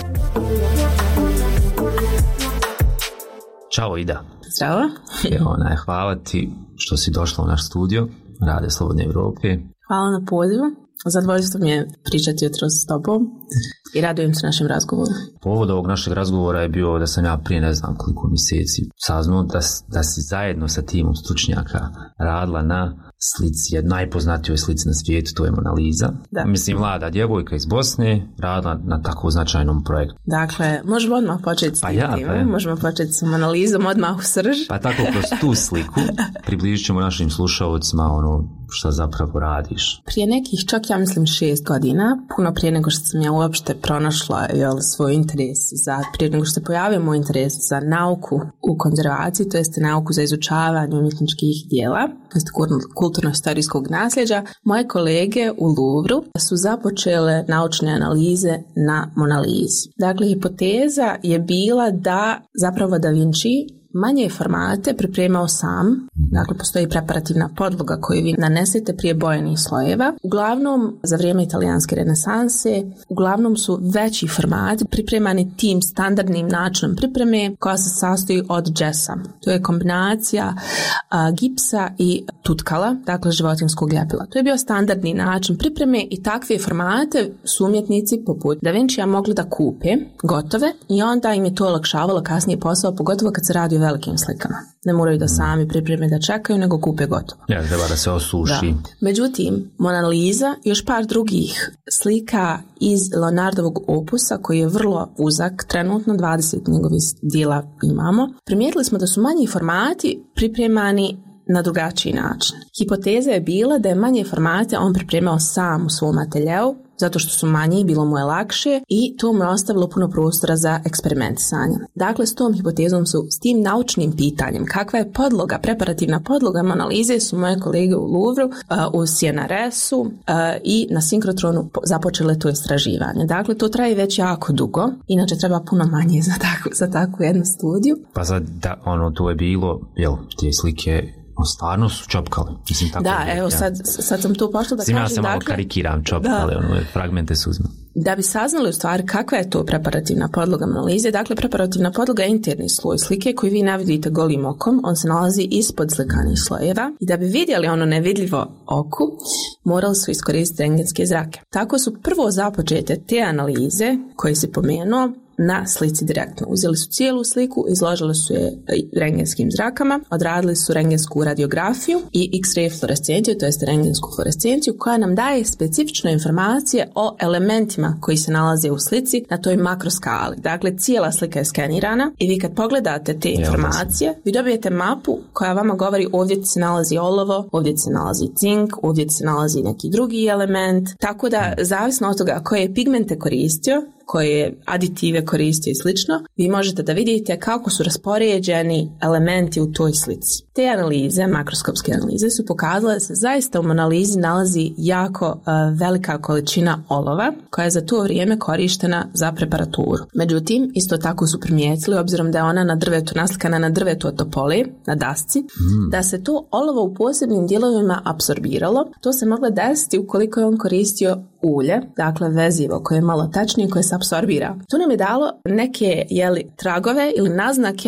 Ćao Ida.
Zdravo.
Evo, onaj, hvala ti što si došla u naš studio Radio Slobodne Evrope.
Hvala na pozivu. Zadovoljstvo mi je pričati jutros s tobom i radujem se našem razgovoru.
Povod ovog našeg razgovora je bio da sam ja prije ne znam koliko mjeseci saznao da, da si zajedno sa timom stručnjaka radila na slici, jedno najpoznatijoj slici na svijetu, to je Mona Lisa. Da. Mislim, mlada djevojka iz Bosne radila na tako značajnom projektu.
Dakle, možemo odmah početi s
pa ja,
tim,
pa
možemo početi s Mona Lisom odmah u srž.
Pa tako kroz tu sliku približit ćemo našim slušalcima ono što zapravo radiš.
Prije nekih, čak ja mislim šest godina, puno prije nego što sam ja uopšte pronašla jel, svoj interes za, prije nego što se pojavio moj interes za nauku u konzervaciji, to jest nauku za izučavanje umjetničkih dijela, to jest kulturno-historijskog nasljeđa, moje kolege u Louvru su započele naučne analize na Mona Lisi. Dakle, hipoteza je bila da zapravo Da Vinci manje formate pripremao sam, dakle postoji preparativna podloga koju vi nanesete prije bojenih slojeva. Uglavnom, za vrijeme italijanske renesanse, uglavnom su veći formati pripremani tim standardnim načinom pripreme koja se sastoji od džesa. To je kombinacija a, gipsa i tutkala, dakle životinjskog ljepila. To je bio standardni način pripreme i takve formate su umjetnici poput Da Vincija mogli da kupe gotove i onda im je to olakšavalo kasnije posao, pogotovo kad se radi o velikim slikama. Ne moraju da sami pripreme da čekaju, nego kupe gotovo.
Ja, treba da se osuši.
Da. Međutim, Mona Lisa i još par drugih slika iz Leonardovog opusa, koji je vrlo uzak, trenutno dvadeset njegovih dijela imamo, primijetili smo da su manji formati pripremani na drugačiji način. Hipoteza je bila da je manje formate on pripremao sam u svom ateljeu, zato što su manji, bilo mu je lakše i to mu je ostavilo puno prostora za eksperimentisanje. Dakle, s tom hipotezom su, s tim naučnim pitanjem, kakva je podloga, preparativna podloga Mona Lise, su moje kolege u Louvru, uh, u C N R S-u uh, i na sinkrotronu započele to istraživanje. Dakle, to traje već jako dugo, inače treba puno manje za takvu, za takvu jednu studiju.
Pa sad, da, ono, to je bilo, jel, te slike stvarno su čopkali. Mislim, tako
da,
je,
evo,
ja.
sad, sad sam tu pošla da
Zim,
kažem.
Ja sam malo
dakle,
karikiram čopkali, ono, fragmente su uzme.
Da bi saznali u stvari kakva je to preparativna podloga Mona Lise, dakle, preparativna podloga je interni sloj slike koji vi ne vidite golim okom, on se nalazi ispod slikanih slojeva i da bi vidjeli ono nevidljivo oku, morali su iskoristiti rentgenske zrake. Tako su prvo započete te analize koje si pomenuo na slici direktno. Uzeli su cijelu sliku, izložili su je rentgenskim zrakama, odradili su rentgensku radiografiju i X-ray fluorescenciju, to jest rentgensku fluorescenciju, koja nam daje specifične informacije o elementima koji se nalaze u slici na toj makroskali. Dakle, cijela slika je skenirana i vi kad pogledate te informacije, vi dobijete mapu koja vama govori ovdje se nalazi olovo, ovdje se nalazi cink, ovdje se nalazi neki drugi element, tako da zavisno od toga koje pigmente koristio, koje aditive koriste i slično, vi možete da vidite kako su raspoređeni elementi u toj slici. Te analize, makroskopske analize, su pokazale da se zaista u Mona Lisi nalazi jako uh, velika količina olova koja je za to vrijeme korištena za preparaturu. Međutim, isto tako su primijetili, obzirom da je ona na drvetu, naslikana na drvetu od topole, na dasci, mm. da se to olovo u posebnim dijelovima apsorbiralo. To se moglo desiti ukoliko je on koristio ulje, dakle vezivo koje je malo tačnije, koje se apsorbira. To nam je dalo neke jeli, tragove ili naznake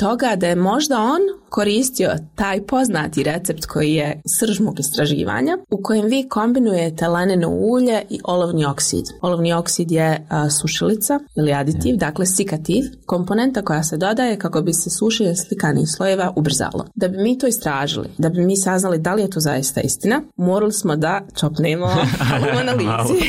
toga da je možda on koristio taj poznati recept koji je srž mog istraživanja, u kojem vi kombinujete laneno ulje i olovni oksid. Olovni oksid je a, sušilica ili aditiv, dakle sikativ, komponenta koja se dodaje kako bi se sušenje slikanih slojeva ubrzalo. Da bi mi to istražili, da bi mi saznali da li je to zaista istina, morali smo da čopnemo u analizi.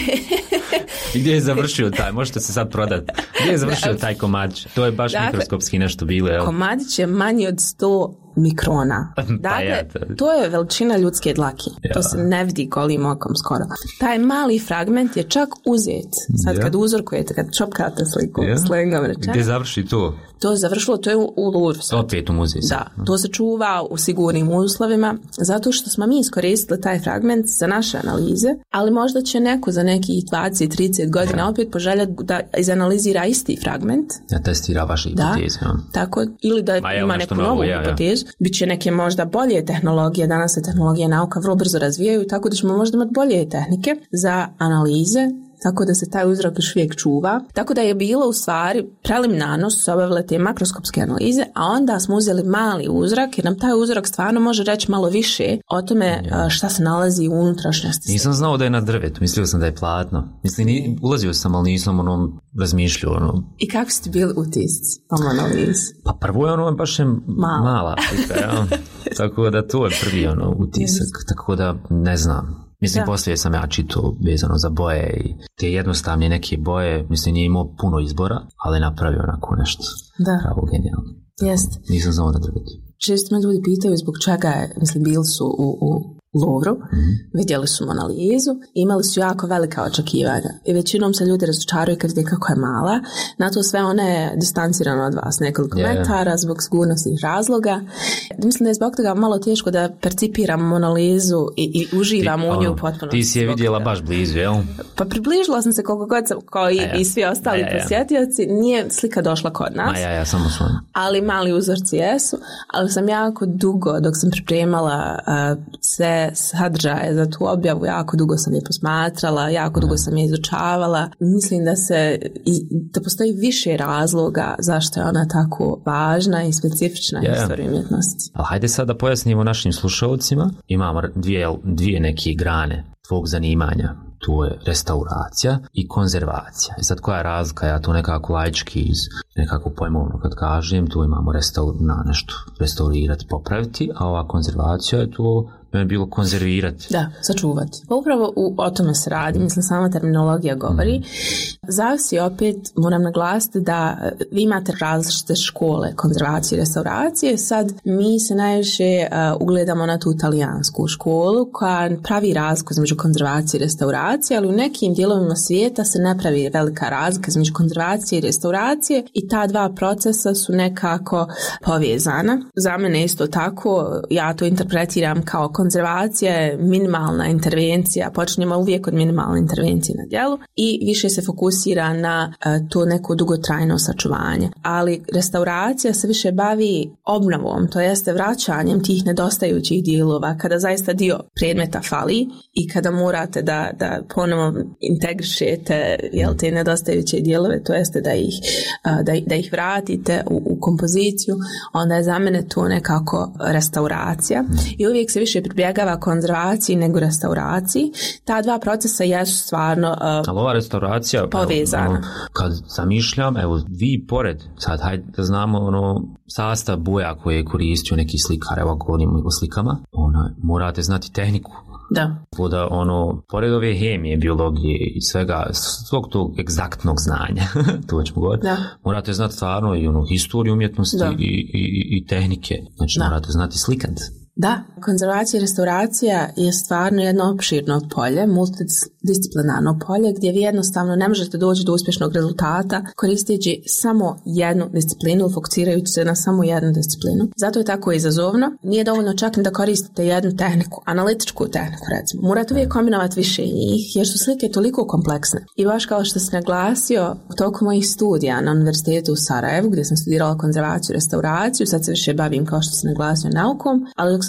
I gdje je završio taj? Možete se sad prodati. Gdje je završio taj komadić? To je baš dakle, mikroskopski nešto bilo. Evo.
Komadić je manji od sto mikrona. Dakle, ja, to... to je veličina ljudske dlake. Ja. To se ne vidi golim okom skoro. Taj mali fragment je čak uzet. Sad ja. kad uzorkujete, kad čopkate sliku, ja. slengom rečeno.
Gdje završi to?
To je završilo, to je u, u Louvru.
Opet u muzeju.
Da, to se čuva u sigurnim uslovima, zato što smo mi iskoristili taj fragment za naše analize, ali možda će neko za nekih dvadeset do trideset godina ja. opet poželjati da izanalizira isti fragment.
Ja testira vaše hipoteze. Da,
tako, ili da Ma, ima neku novu ja, hipotezu. Ja. Biće neke možda bolje tehnologije, danas se tehnologija i nauka vrlo brzo razvijaju, tako da ćemo možda imati bolje tehnike za analize, tako da se taj uzrok još uvijek čuva. Tako da je bilo u stvari preliminarno su se obavile te makroskopske analize, a onda smo uzeli mali uzrak jer nam taj uzrok stvarno može reći malo više o tome ja. šta se nalazi u unutrašnjosti.
Nisam znao da je na drvetu, mislio sam da je platno. Mislim, ni, ulazio sam, ali nisam ono razmišljao. Ono.
I kako ste bili utisci o analizi?
Pa prvo je ono baš je mala, mala slika, ja. Tako da to je prvi ono utisak, tako da ne znam. Mislim, da. poslije sam ja čitao vezano za boje i te jednostavne neke boje, mislim, nije imao puno izbora, ali je napravio onako nešto
da.
pravo genijalno.
Jeste.
Nisam znao da drvetu.
Često me ljudi pitaju zbog čega je, mislim, bili su u, u Louvru, mm-hmm. vidjeli su analizu, imali su jako velika očekivanja i većinom se ljudi razočaruju kad vide kako je mala. Na to sve ona je distancirana od vas nekoliko yeah. metara zbog sigurnosnih razloga. Mislim da je zbog toga malo teško da percipiramo analizu i, i uživamo u nju potpuno.
Ti si je vidjela toga. Baš blizu, jel?
Pa približila sam se koliko god sam, kao i, ja. i svi ostali ja, ja, ja. posjetioci. Nije slika došla kod nas.
A ja, ja, samo svojno.
Ali mali uzorci jesu. Ali sam jako dugo, dok sam pripremala uh, sve sadržaje za tu objavu, jako dugo sam je posmatrala, jako dugo sam je izučavala. Mislim da se da postoji više razloga zašto je ona tako važna i specifična yeah. istorija umjetnosti.
Ali hajde sad da pojasnimo našim slušalcima. Imamo dvije, dvije neke grane tvog zanimanja. To je restauracija i konzervacija. I sad koja je razlika? Ja to nekako laički iz nekako pojmovno kad kažem, tu imamo restaur, na nešto restaurirati, popraviti, a ova konzervacija je to je bilo konzervirati.
Da, sačuvati. Pa upravo u, o tome se radi, mislim sama terminologija govori. Mm. Zavisi opet, moram naglasiti da vi imate različite škole konzervacije i restauracije. Sad mi se najviše uh, ugledamo na tu talijansku školu koja pravi razliku između konzervacije i restauracije, ali u nekim dijelovima svijeta se ne pravi velika razlika između konzervacije i restauracije i ta dva procesa su nekako povezana. Za mene isto tako, ja to interpretiram kao konzervacija je minimalna intervencija, počinjemo uvijek od minimalne intervencije na djelu i više se fokusira na uh, to neko dugotrajno sačuvanje. Ali restauracija se više bavi obnovom, to jeste vraćanjem tih nedostajućih dijelova, kada zaista dio predmeta fali i kada morate da, da ponovo integrišete jel, te nedostajuće dijelove, to jeste da ih, uh, da, da ih vratite u, u kompoziciju, onda je za mene to nekako restauracija i uvijek se više pribjegava konzervaciji nego restauraciji. Ta dva procesa jesu stvarno uh,
ali ova restauracija
povezana.
Ono, kad zamišljam, evo vi pored, sad hajde da znamo ono, sastav boja koje je koristio neki slikar, evo govorimo o slikama, ono, morate znati tehniku.
Da.
Da ono, pored ove hemije, biologije i svega, svog tog egzaktnog znanja, to ćemo govoriti, morate znati stvarno i ono, historiju umjetnosti i, i, i tehnike. Znači da. Morate znati slikati.
Da, konzervacija i restauracija je stvarno jedno opširno polje, multidisciplinarno polje gdje vi jednostavno ne možete doći do uspješnog rezultata koristeći samo jednu disciplinu, fokusirajući se na samo jednu disciplinu. Zato je tako izazovno. Nije dovoljno čak ni da koristite jednu tehniku, analitičku tehniku recimo. Morate uvijek kombinovati više njih jer su slike toliko kompleksne. I baš kao što sam naglasio, u toku mojih studija na Univerzitetu u Sarajevu gdje sam studirala konzervaciju i restauraciju, sad se više bavim kao što sam naglasio naukom, ali dok sam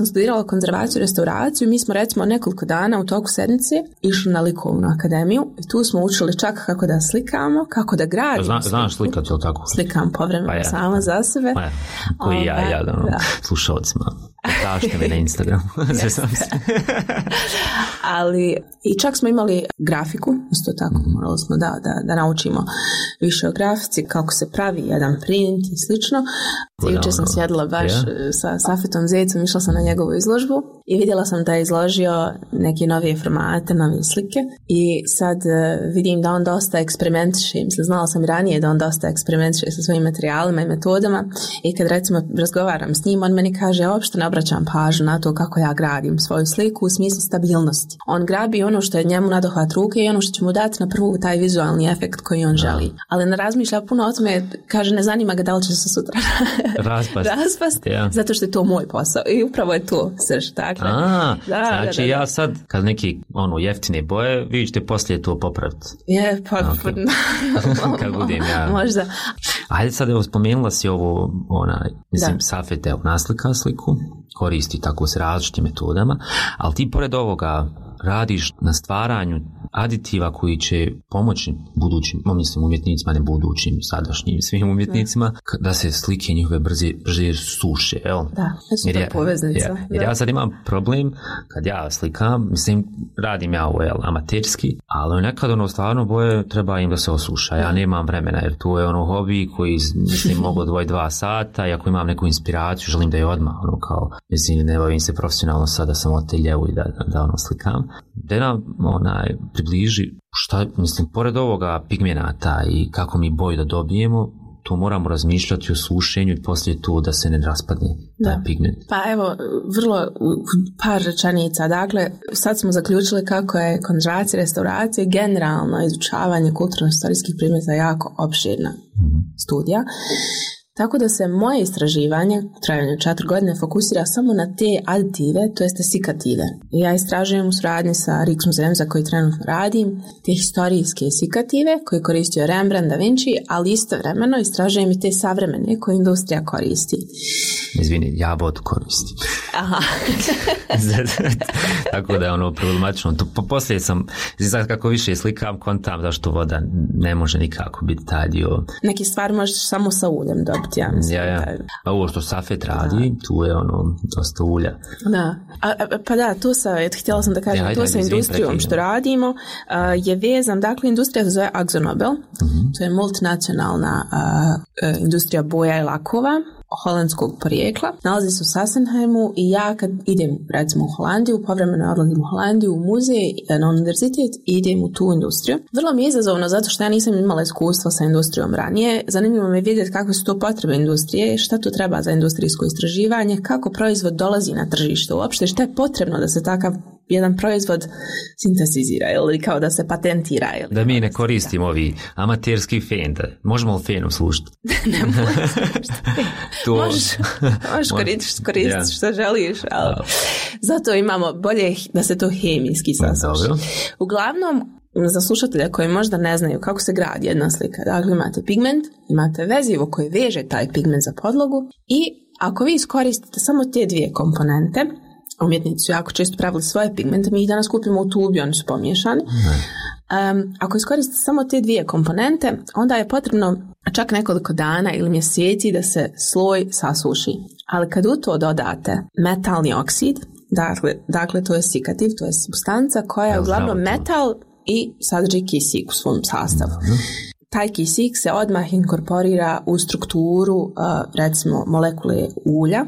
sam studirala konzervaciju i restauraciju, mi smo recimo nekoliko dana u toku sedmice išli na likovnu akademiju i tu smo učili čak kako da slikamo, kako da gradimo.
Zna, znaš slikat, je li tako?
Slikam povremeno pa ja, sama za sebe.
Pa ja, koji ja, ja, da, da. Slušalcima. Tašte me na Instagramu.
Ali i čak smo imali grafiku, isto tako, morali smo da, da, da naučimo više o grafici, kako se pravi jedan print i slično. Jučer sam sjedila baš yeah. sa Safetom Zecom, išla sam na njegovu izložbu i vidjela sam da je izložio neke nove formate, nove slike i sad vidim da on dosta eksperimentiše, mislim, znala sam i ranije da on dosta eksperimentiše sa svojim materijalima i metodama i kad recimo razgovaram s njim, on meni kaže, uopšte ne obraćam pažnju na to kako ja gradim svoju sliku u smislu stabilnosti. On grabi ono što je njemu nadohvat ruke i ono što će mu dati na prvu taj vizualni efekt koji on želi. Ali ne razmišlja puno o tome, kaže, ne zanima ga da li će se sutra
raspast,
raspast
ja.
Zato što je to moj posao i upravo je to srž. Dakle,
A,
da,
znači
da, da, da.
ja sad kad neki ono jeftine boje, vi ćete poslije to popraviti.
Je, pa
okay. Kad budem ja.
Možda.
Ajde sad, evo, spomenula si ovo, ona, mislim, Safet, evo, naslika sliku, koristi tako s različitim metodama, ali ti pored ovoga radiš na stvaranju aditiva koji će pomoći budućim, mislim, umjetnicima, ne budućim, sadašnjim, svim umjetnicima, da, da se slike njihove brže, brže suše, evo.
Da, super ja, poveznica.
Ja, jer ja sad imam problem, kad ja slikam, mislim, radim ja ovo, jel, amaterski, ali nekad ono stvarno boje treba im da se osuša, ja nemam vremena, jer to je ono hobi koji, mislim, mogu odvojiti dva sata, i ako imam neku inspiraciju, želim da je odmah, ono kao, mislim, ne bavim se profesionalno sad da sam oteljevu i da, da, da ono slikam, da nam, onaj, približi šta, mislim, pored ovoga pigmenata i kako mi boju da dobijemo, to moramo razmišljati o sušenju i poslije to da se ne raspadne taj da. pigment.
Pa evo, vrlo par rečenica. Dakle, sad smo zaključili kako je konzervacija, restauracija, generalno izučavanje kulturno-istorijskih predmeta jako opširna mm. studija. Tako da se moje istraživanje, trajanje četiri godine, fokusira samo na te aditive, to jeste sikative. Ja istražujem u suradnji sa Rijks muzejem za koji trenutno radim, te historijske sikative koje koristio Rembrandt, Da Vinci, ali istovremeno istražujem i te savremene koje industrija koristi.
Izvini, ja vodu koristim.
Aha.
Tako da je ono problematično. To, po, poslije sam, znači kako više slikam, kontam zašto voda ne može nikako biti taj dio.
Neki stvari možeš samo sa uljem dobiti, ja mislim.
Ja, ja. A ovo što Safet radi, da. Tu je ono dosta ulja.
Da. A, a, pa da, to sa, htjela sam da kažem, ja, to sa industrijom što radimo a, je vezan, dakle, industrija se zove AkzoNobel, mm-hmm. To je multinacionalna a, a, industrija boja i lakova, holandskog porijekla. Nalazi se u Sassenheimu i ja kad idem recimo u Holandiju, povremeno odlazim u Holandiju u muzej, na univerzitet i idem u tu industriju. Vrlo mi je izazovno zato što ja nisam imala iskustva sa industrijom ranije. Zanimljivo me vidjeti kakve su to potrebe industrije, šta to treba za industrijsko istraživanje, kako proizvod dolazi na tržište uopšte, šta je potrebno da se takav jedan proizvod sintesizira ili kao da se patentira. Ili
da mi ne koristimo ovi amaterski fen, da možemo li fenom služiti?
Ne možemo služiti. To... Možeš, možeš koristiti korist ja. Što želiš, ali ja. Zato imamo bolje da se to hemijski sasuši. Uglavnom, za slušatelja koji možda ne znaju kako se gradi jedna slika, dakle imate pigment, imate vezivo koje veže taj pigment za podlogu i ako vi iskoristite samo te dvije komponente, umjetnici su jako često pravili svoje pigmente, mi ih danas kupimo u tubi, oni su pomiješani. Um, ako iskoristite samo te dvije komponente, onda je potrebno čak nekoliko dana ili mjeseci da se sloj sasuši. Ali kad u to dodate metalni oksid, dakle, dakle to je sikativ, to je supstanca koja je uglavnom metal i sadrži kisik u svom sastavu. Taj kisik se odmah inkorporira u strukturu, uh, recimo, molekule ulja,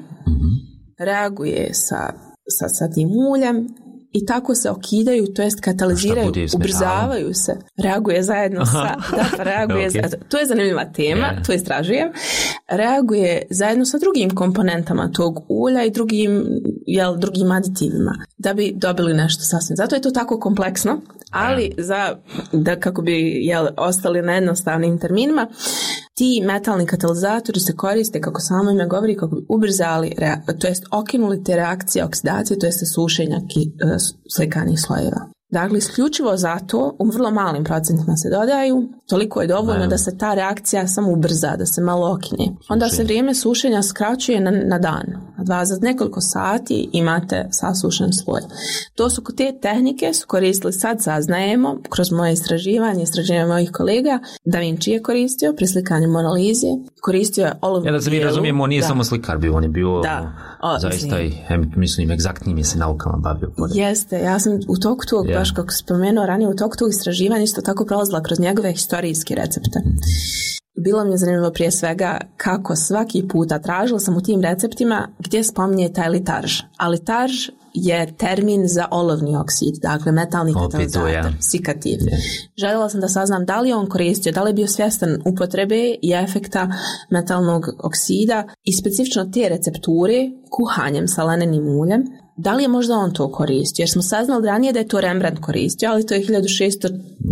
reaguje sa, sa, sa tim uljem i tako se okidaju, to jest kataliziraju, ubrzavaju se, reaguje zajedno sa, da, pa reaguje, okay. za, to je zanimljiva tema, yeah. To istražujem, reaguje zajedno sa drugim komponentama tog ulja i drugim, jel, drugim aditivima, da bi dobili nešto sasvim. Zato je to tako kompleksno, ali yeah. za, da kako bi, jel, ostali na jednostavnim terminima, ti metalni katalizatori se koriste, kako samo ime govori, kako bi ubrzali, to jest okinuli te reakcije oksidacije, to jest sušenja ki, slikanih slojeva. Dakle, isključivo zato, u vrlo malim procentima se dodaju, toliko je dovoljno
ne.
da se ta reakcija samo ubrza, da se malo okine. Onda se vrijeme sušenja skraćuje na, na dan. Dva, za nekoliko sati imate sasušen sloj. To su te tehnike su koristili, sad saznajemo, kroz moje istraživanje, istraživanje mojih kolega, Da Vinci je koristio pri slikanju Mona Lise, koristio je olovnu
Ja da se mi razumijemo, on nije
da.
samo slikar bio, on je bio
da. O,
zaista i, mislim, egzaktnim je se naukama bavio.
Jeste, ja sam u toku tog,
yeah.
baš kako spomenuo ranije, u toku tog istraživanja isto tako prolazila kroz njegove historijske recepte. Bilo mi je zanimljivo prije svega kako svaki puta tražila sam u tim receptima gdje spominje taj litarž. A litarž je termin za olovni oksid, dakle metalni katalizator,
ja.
sikativ. Yeah. Željela sam da saznam da li je on koristio, da li je bio svjestan upotrebe i efekta metalnog oksida i specifično te recepture kuhanjem sa lanenim uljem. Da li je možda on to koristio? Jer smo saznali ranije da je to Rembrandt koristio, ali to je hiljadu šessto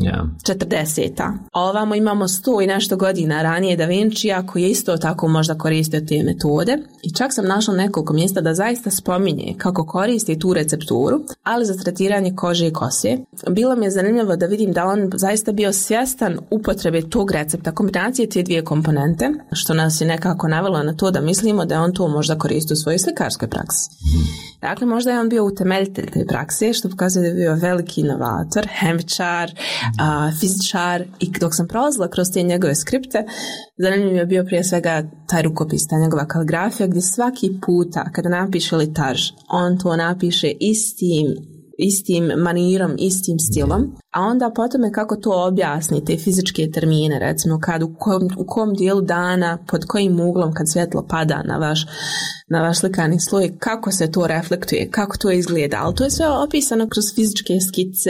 četrdeseta. Yeah. A ovamo imamo sto i nešto godina ranije Da Vincija koji je isto tako možda koristio te metode. I čak sam našla nekoliko mjesta da zaista spominje kako koristi tu recepturu, ali za tretiranje kože i kose. Bilo mi je zanimljivo da vidim da on zaista bio svjestan upotrebe tog recepta, kombinacije te dvije komponente, što nas je nekako navelo na to da mislimo da on to možda koristi u svojoj slikarskoj praksi. Dakle, možda je on bio utemeljitelj te prakse, što pokazuje da je bio veliki inovator, hemičar, a, fizičar i dok sam prolazila kroz te njegove skripte, zanimljiv je bio prije svega taj rukopis, ta njegova kaligrafija gdje svaki puta kada napiše litarž, on to napiše istim istim manirom, istim stilom, a onda potom je kako to objasni, te fizičke termine, recimo kad u kom, u kom dijelu dana, pod kojim uglom kad svjetlo pada na vaš, na vaš slikani sloj, kako se to reflektuje, kako to izgleda, ali to je sve opisano kroz fizičke skice,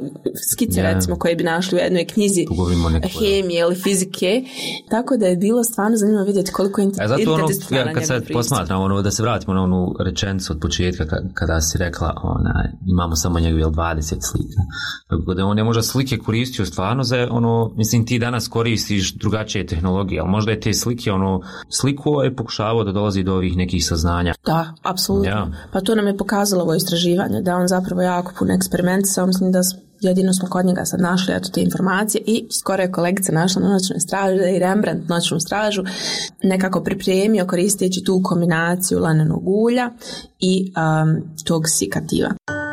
skice yeah. recimo koje bi našli u jednoj knjizi hemije ili fizike, tako da je bilo stvarno zanimljivo vidjeti koliko je interdisciplinarna
ono, ja, kad sad posmatram, ono, da se vratimo na onu rečenicu od početka kada si rekla, ona, imamo samo njegove dvadeset slika. Tako da on je možda slike koristio stvarno za ono, mislim ti danas koristiš drugačije tehnologije, ali možda je te slike, ono, sliku je pokušavao da dolazi do ovih nekih saznanja.
Da, apsolutno.
Ja.
Pa to nam je pokazalo ovo istraživanje, da on zapravo jako puno eksperimentisao, mislim da jedino smo kod njega sad našli eto te informacije i skoro je kolegica našla na noćnoj straži da je Rembrandt noćnu stražu nekako pripremio koristeći tu kombinaciju lanenog ulja i um, tog sikativa.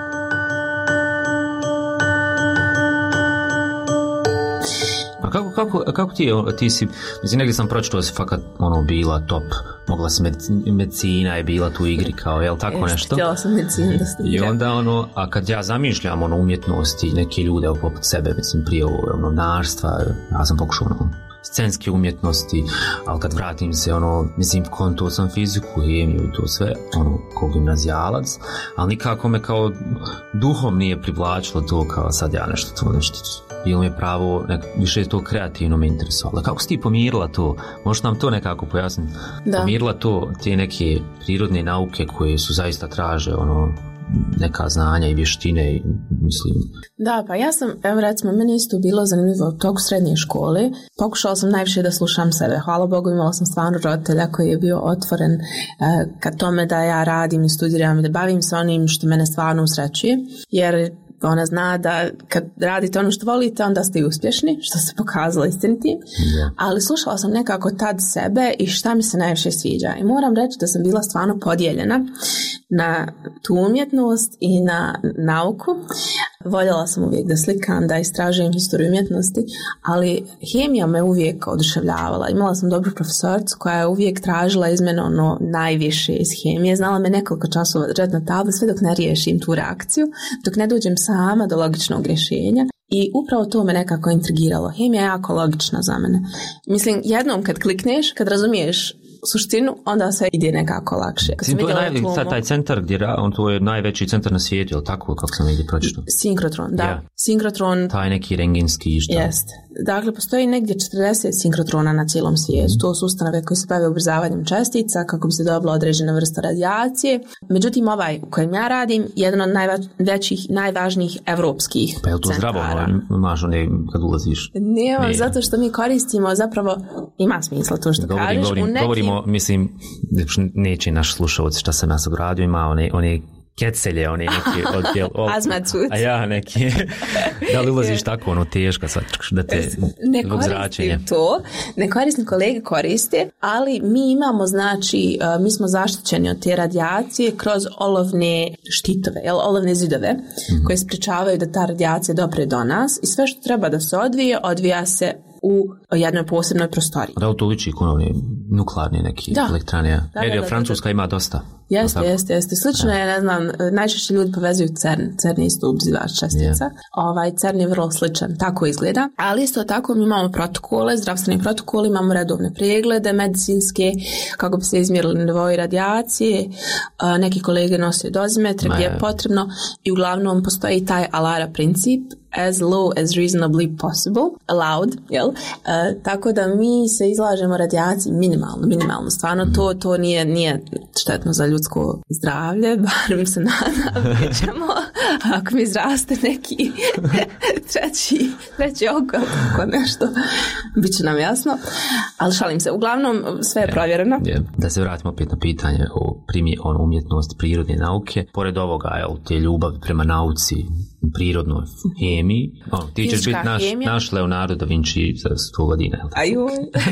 A kako, kako, kako ti, ti si, mislim, negdje sam pročitao da si fakat ono, bila top, mogla si medicina je bila tu igri kao, jel tako
Jest,
nešto?
Htjela sam medicinu da studiram.
I onda ono, a kad ja zamišljam ono, umjetnosti, neke ljude poput sebe, mislim, prije ovo, ono, narstva, ja sam pokušao ono, scenske umjetnosti, ali kad vratim se, ono, mislim, konto sam fiziku, hemiju i to sve, ono, kao gimnazijalac, ali nikako me kao duhom nije privlačilo to kao sad ja nešto to nešto. Bilo mi je pravo, nek, više je to kreativno me interesovalo. Kako si ti pomirila to? Možeš nam to nekako pojasniti?
Da.
Pomirila to, te neke prirodne nauke koje su zaista traže, ono, neka znanja i vještine, mislim.
Da, pa ja sam, evo recimo, meni isto bilo zanimljivo u toku srednje škole. Pokušala sam najviše da slušam sebe. Hvala Bogu, imala sam stvarno roditelja koji je bio otvoren eh, ka tome da ja radim i studiram i da bavim se onim što mene stvarno usrećuje. Jer ona zna da kad radite ono što volite, onda ste i uspješni, što se pokazalo istinitim. Yeah. Ali slušala sam nekako tad sebe i šta mi se najviše sviđa. I moram reći da sam bila stvarno podijeljena na tu umjetnost i na nauku. Voljela sam uvijek da slikam, da istražujem historiju umjetnosti, ali hemija me uvijek oduševljavala. Imala sam dobru profesoricu koja je uvijek tražila iz mene ono najviše iz hemije. Znala me nekoliko časova držati na tabli sve dok ne riješim tu reakciju, dok ne dođem sama do logičnog rješenja. I upravo to me nekako intrigiralo. Hemija je jako logična za mene. Mislim, jednom kad klikneš, kad razumiješ suštinu, onda sve ide nekako lakše.
Sim, to je naj, sad, taj centar gdje on to je najveći centar na svijetu, je li tako, kako sam negdje pročitao?
Sinkrotron, da. Yeah. Sinkrotron.
Taj neki rengenski šta?
Jest. Dakle, postoji negdje četrdeset sinkrotrona na cijelom svijetu. Mm. To su ustanove koje se bave ubrzavanjem čestica kako bi se dobila određena vrsta radijacije. Međutim, ovaj u kojem ja radim, jedan od najvećih, najvažnijih evropskih
pa je to
centara.
Zdravo, imaš one kad ulaziš?
Nema, ne. Zato što mi koristimo zapravo, ima smisla to što
govorim,
kažeš.
Govorim,
nekim...
govorimo, mislim, neće naš slušalac šta se nas ogradio, ima one, one kecelje, one neke odjel...
Azmacut.
A ja neki... Da li ulaziš tako ono teško sad, da te...
Ne koristim to, ne koristim, kolege koriste, ali mi imamo, znači, mi smo zaštićeni od te radijacije kroz olovne štitove, jel, olovne zidove, mm-hmm. koje sprečavaju da ta radijacija dopre do nas i sve što treba da se odvije, odvija se u jednoj posebnoj prostoriji.
Da, to liči kod one nuklearne neke
da.
elektrane.
Da,
Jer
da, da,
Francuska
da.
ima dosta.
Jeste, jeste, jeste. Slično je, ne znam, najčešće ljudi povezuju CERN. CERN je isto obzivač čestica. Yeah. Ovaj, CERN je vrlo sličan, tako izgleda. Ali isto tako mi imamo protokole, zdravstveni protokoli, imamo redovne preglede, medicinske, kako bi se izmjerili nivoi radijacije, neki kolege nose dozimetre gdje je potrebno i uglavnom postoji taj alara princip, as low as reasonably possible, allowed, jel? Uh, tako da mi se izlažemo radijaciji minimalno, minimalno. Stvarno to, to nije, nije štetno za ljudsko zdravlje, bar mi se nadam, ćemo, ako mi izraste neki treći, treći oko, tako nešto, bit će nam jasno. Ali šalim se, uglavnom sve je provjereno.
Je, da se vratimo opet na pitanje o primje, ono, umjetnosti prirodne nauke. Pored ovoga, jel, te ljubavi prema nauci, prirodnoj hemiji. Ono, ti ćeš biti naš, naš Leonardo da Vinci za sto godina.
Aju,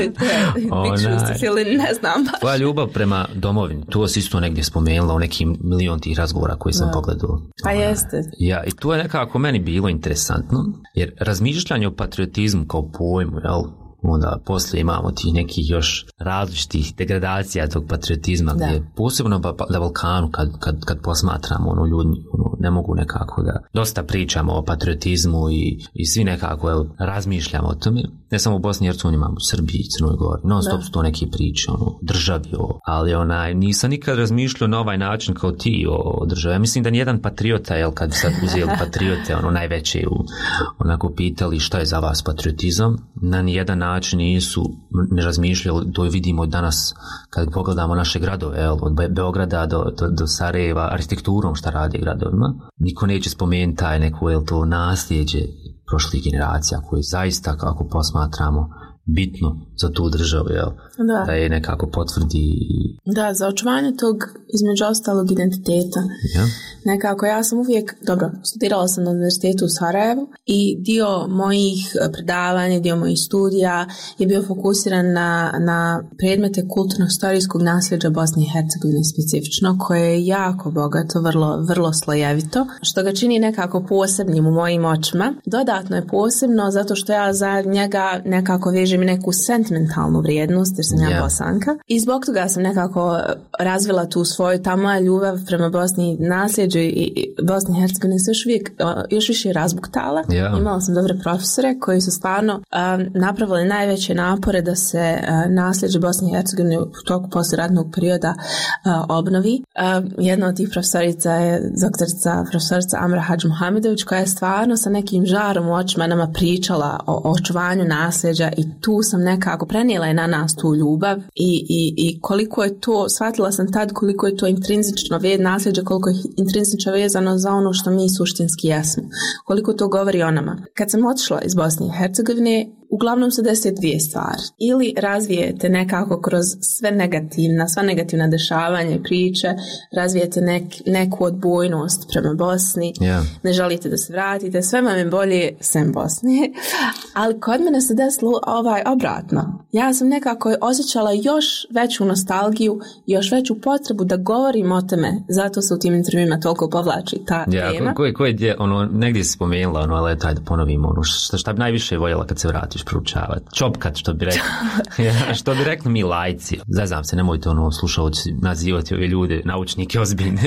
ne znam.
Tvoja ljubav prema domovini, to si isto negdje spomenula u nekim milion tih razgovora koji sam da. pogledao.
Pa jeste.
Ja, i to je nekako meni bilo interesantno, jer razmišljanje o patriotizmu kao pojmu, jel, onda poslije imamo tih nekih još različitih degradacija tog patriotizma, da. Gdje posebno na Balkanu kad, kad, kad posmatramo ono, ljudi ono, ne mogu nekako da dosta pričamo o patriotizmu i, i svi nekako jel, razmišljamo o tome, ne samo u Bosni i Hercegovini, imamo u Srbiji i Crnoj Gori, non stop su to neke priče ono, državi, o, ali onaj, nisam nikad razmišljao na ovaj način kao ti o, o državi. Ja mislim da nijedan patriota, jel, kad sad uzeli patriote ono najveće u, onako pitali šta je za vas patriotizam, na nijedan način nisu ne razmišljali, to vidimo danas kad pogledamo naše gradove, jel, od Beograda do, do, do Sarajeva, arhitekturom šta radi gradovima, niko neće spomenuti taj neko, jel, to nasljeđe prošlih generacija koji zaista, kako posmatramo, bitno za tu državu, jel? Da. Da je nekako potvrdi.
Da, za očuvanje tog između ostalog identiteta. Ja. Nekako ja sam uvijek, dobro, studirala sam na univerzitetu u Sarajevu i dio mojih predavanja, dio mojih studija je bio fokusiran na, na predmete kulturno-historijskog nasljeđa Bosne i Hercegovine specifično, koje je jako bogato, vrlo, vrlo slojevito, što ga čini nekako posebnim u mojim očima. Dodatno je posebno zato što ja za njega nekako vežem neku sentimentalnu vrijednost, jer sam ja yeah. Bosanka. I zbog toga sam nekako razvila tu svoju, ta moja ljubav prema Bosni, nasljeđu i Bosni i Hercegovine se još, uvijek, još više razbuktala. Yeah. Imala sam dobre profesore koji su stvarno um, napravili najveće napore da se uh, nasljeđe Bosne i Hercegovine u toku poslijeratnog perioda uh, obnovi. Uh, jedna od tih profesorica je doktorica, profesorica Amra Hadž Muhamedović, koja je stvarno sa nekim žarom u očima nama pričala o, o očuvanju nasljeđa i tu sam nekako prenijela je na nas tu ljubav i, i, i koliko je to, shvatila sam tad koliko je to intrinzično ved nasljeđe, koliko je intrinzično vezano za ono što mi suštinski jesmo. Koliko to govori o nama. Kad sam otišla iz Bosne i Hercegovine, uglavnom se desi dvije stvari. Ili razvijete nekako kroz sve negativna, sva negativna dešavanja i priče, razvijete nek, neku odbojnost prema Bosni, yeah. ne želite da se vratite, sve vam je bolje sem Bosne. Ali kod mene se desilo ovaj obratno. Ja sam nekako osjećala još veću nostalgiju, još veću potrebu da govorim o tome, zato se u tim intervjuima toliko povlači ta
yeah,
tema.
Koji ko je, ono, negdje si spomenula, ono, ali taj da ponovimo, ono, šta, šta bi najviše voljela kad se vratiš proučavati? Čopkat, što bi rekli. Ja, što bi rekli mi lajci. Zaznam se, nemojte ono slušalci nazivati ove ljude, naučnike ozbiljne.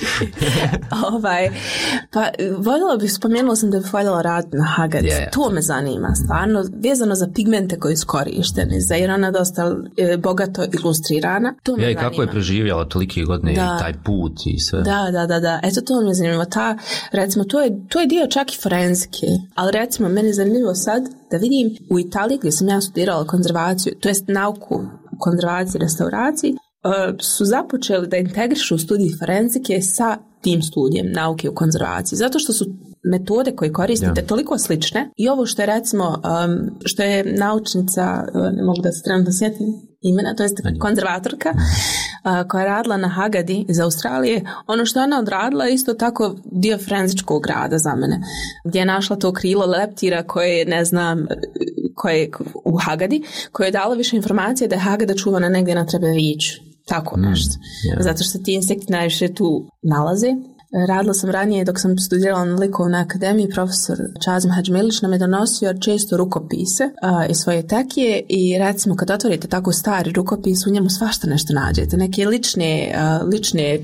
ovaj, pa voljela bih, spomenula sam da bih voljela raditi na Hagard. Yeah. To me zanima, stvarno, vezano za pigmente koji su korišteni, za jer ona dosta e, bogato ilustrirana. To me ja, i
zanima.
kako je preživjela tolike godine da. I taj put i sve.
Da, da, da, da. Eto, to me zanima. Ta, recimo, to je, to je dio čak i forenzike, ali recimo, meni je zanimljivo sad da vidim u Italiji gdje sam ja studirala konzervaciju, to jest nauku konzervaciji i restauraciji, su započeli da integrišu studij forenzike sa tim studijem nauke u konzervaciji, zato što su metode koje koristite yeah. toliko slične i ovo što je recimo um, što je naučnica, ne mogu da se trenutno sjetim, imena, to jest konzervatorka a, koja je radila na Hagadi iz Australije. Ono što ona odradila je isto tako dio forenzičkog rada za mene, gdje je našla to krilo leptira koje je, ne znam, koje je u Hagadi, koje je dalo više informacije da je Hagada čuvana negdje na Trebeviću. Tako nešto. Mm, yeah. Zato što ti insekti najviše tu nalaze. Radila sam ranije dok sam studirala na likovnoj akademiji, profesor Čazim Hadžmilić nam je donosio često rukopise uh, iz svoje tekije i recimo kad otvorite tako stari rukopis u njemu svašta nešto nađete, neke lične, uh, lične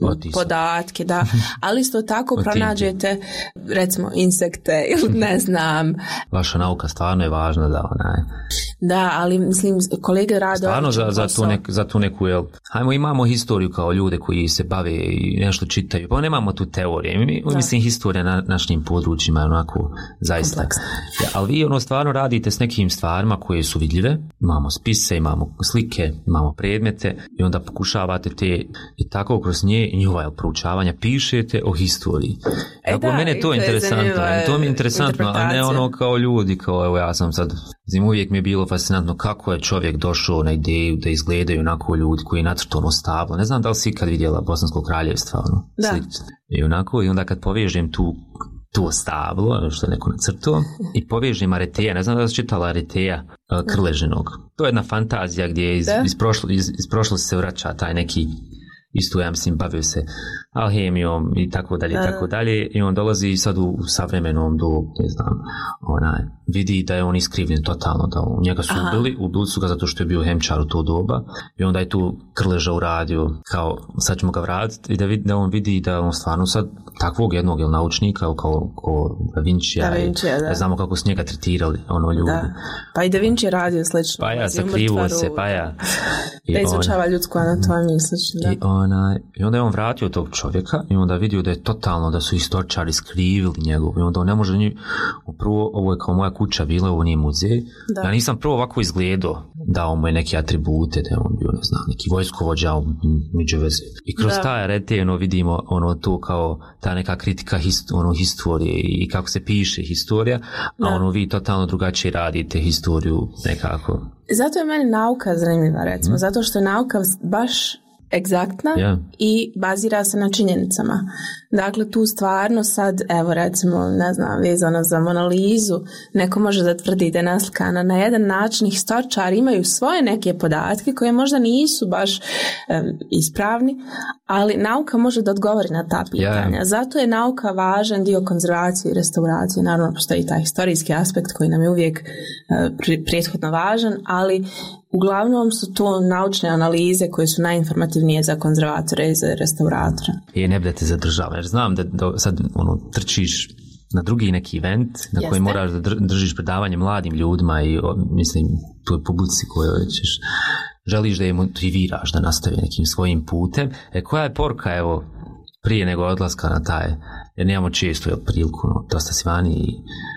podatke, da, ali isto tako pronađete recimo insekte ili ne znam.
Vaša nauka stvarno je važna da ona je.
Da, ali mislim kolege rade
stvarno za, za, tu nek, za tu neku, jel, hajmo imamo historiju kao ljude koji se bave i nešto čitaju, pa nemamo tu teorije. Mi, mislim, historija na našim područjima je onako zaista. Ja, ali vi ono stvarno radite s nekim stvarima koje su vidljive. Imamo spise, imamo slike, imamo predmete i onda pokušavate te i tako kroz nje i njihova proučavanja pišete o historiji. E Ako da, mene to je interesantno. To mi je interesantno, a ne ono kao ljudi, kao evo ja sam sad, zim uvijek mi je bilo fascinantno kako je čovjek došao na ideju da izgledaju onako ljudi koji je nacrto ono stablo. Ne znam da li si ikad vidjela Bosansko kraljevstvo, ono, sličice. I onako, i onda kad povežem tu to stablo, što je neko nacrto, i povežem Areteja, ne znam da li si čitala Areteja uh, Krleženog. To je jedna fantazija gdje iz, iz, prošlo, iz, iz prošlosti se vraća taj neki, isto ja mislim, bavio se alhemijom i tako dalje, i tako dalje, i on dolazi sad u, u savremenom dobu, ne znam, onaj, vidi da je on iskrivljen totalno, da u njega su Aha. ubili, ubili su ga zato što je bio hemčar u to doba, i onda je tu Krleža uradio, kao sad ćemo ga vratiti, i da, vid, da on vidi da on stvarno sad takvog jednog jel, naučnika, kao, kao Da Vincija, da Vincija i, da. znamo kako su njega tretirali, ono ljudi. Da.
Pa i Da Vinci je radio slično.
Pa ja, sakrivo se, pa ja.
I da izučava on, ljudsku anatomiju i slično, da.
I, ona, I onda je on vratio tog čovjeka i onda vidio da je totalno, da su istoričari skrivili njegov, i onda on ne može njih, prvo, ovo je kao moja kuća bila, ovo nije muzej, da. Ja nisam prvo ovako izgledao, dao mu je neke atribute, da je on bio, ne znam, neki vojskovođa među veze. I kroz da. taj Arete, ono, vidimo ono to kao ta neka kritika hist, ono, historije i kako se piše historija, da. a ono vi totalno drugačije radite historiju nekako.
Zato je meni nauka zanimljiva, recimo, mm. zato što je nauka baš egzaktna yeah. i bazira se na činjenicama. Dakle, tu stvarno sad, evo recimo, ne znam, vezano za Mona Lizu, neko može da tvrdi da je naslikana na jedan način, historičari imaju svoje neke podatke koje možda nisu baš um, ispravni, ali nauka može da odgovori na ta pitanja. Yeah. Zato je nauka važan dio konzervacije i restauracije. Naravno, postoji taj historijski aspekt koji nam je uvijek uh, prethodno važan, ali uglavnom su to naučne analize koje su najinformativnije za konzervatore i za restauratore.
I ne budete zadržava, jer znam da, da sad ono, trčiš na drugi neki event na Jeste. koji moraš da držiš predavanje mladim ljudima i o, mislim, toj publici kojoj ćeš, želiš da je motiviraš da nastavi nekim svojim putem. E, koja je poruka, evo, prije nego odlaska na taj, jer nemamo često jel, priliku, no, dosta si vani i...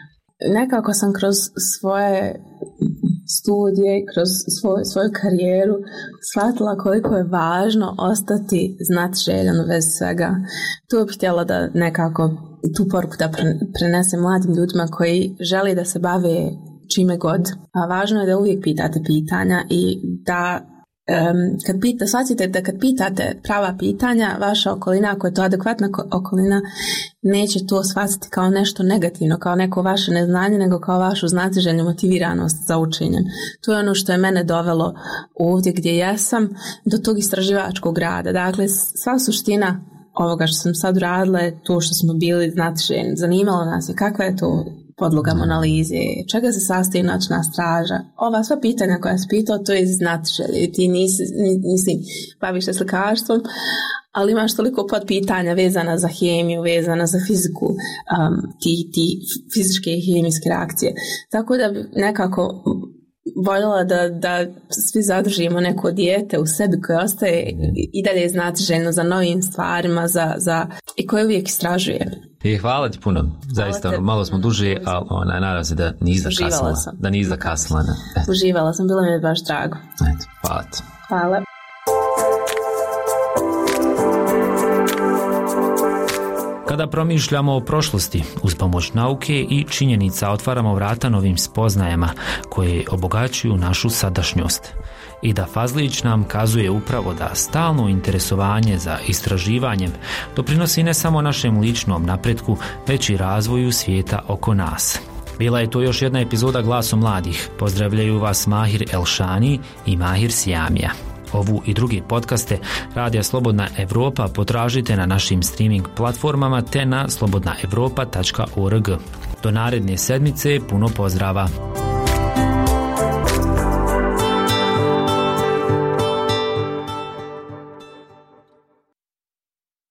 Nekako sam kroz svoje studije, kroz svoj, svoju karijeru shvatila koliko je važno ostati znatiželjan u vezi svega. Tu bih htjela da nekako tu poruku da prenesem mladim ljudima koji žele da se bave čime god. A važno je da uvijek pitate pitanja i da Um, kad pita, shvatite da kad pitate prava pitanja, vaša okolina, ako je to adekvatna okolina, neće to shvatiti kao nešto negativno, kao neko vaše neznanje, nego kao vašu znatiželjnu motiviranost za učenjem. To je ono što je mene dovelo ovdje gdje jesam, do tog istraživačkog rada. Dakle, sva suština ovoga što sam sad radila je to što smo bili znatiželjni. Zanimalo nas je kakva je to podloga analize, čega se sastoji noćna straža. Ova sva pitanja koja se pitao, to je znatiželje. Ti nisi, nisi baviš se slikarstvom, ali imaš toliko podpitanja vezana za hemiju, vezana za fiziku, um, ti, ti fizičke i hemijske reakcije. Tako da bi nekako voljela da, da svi zadržimo neko dijete u sebi koje ostaje i dalje znatiželjno za novim stvarima, za, za, i koje uvijek istražuje.
I hvala ti puno, zaista, malo smo duže, ali ona, nadam se da nisi zakasnila. Da nisi zakasnila.
Uživala sam, bilo mi je baš drago.
Eto, hvala ti.
Hvala.
Kada promišljamo o prošlosti, uz pomoć nauke i činjenica otvaramo vrata novim spoznajama koje obogaćuju našu sadašnjost. i da Fazlić nam kazuje upravo da stalno interesovanje za istraživanjem doprinosi ne samo našem ličnom napretku, već i razvoju svijeta oko nas. Bila je to još jedna epizoda Glasu mladih. Pozdravljaju vas Mahir Elšani i Mahir Siamija. Ovu i drugi podcaste Radija Slobodna Evropa potražite na našim streaming platformama te na slobodna evropa tačka org. Do naredne sedmice puno pozdrava!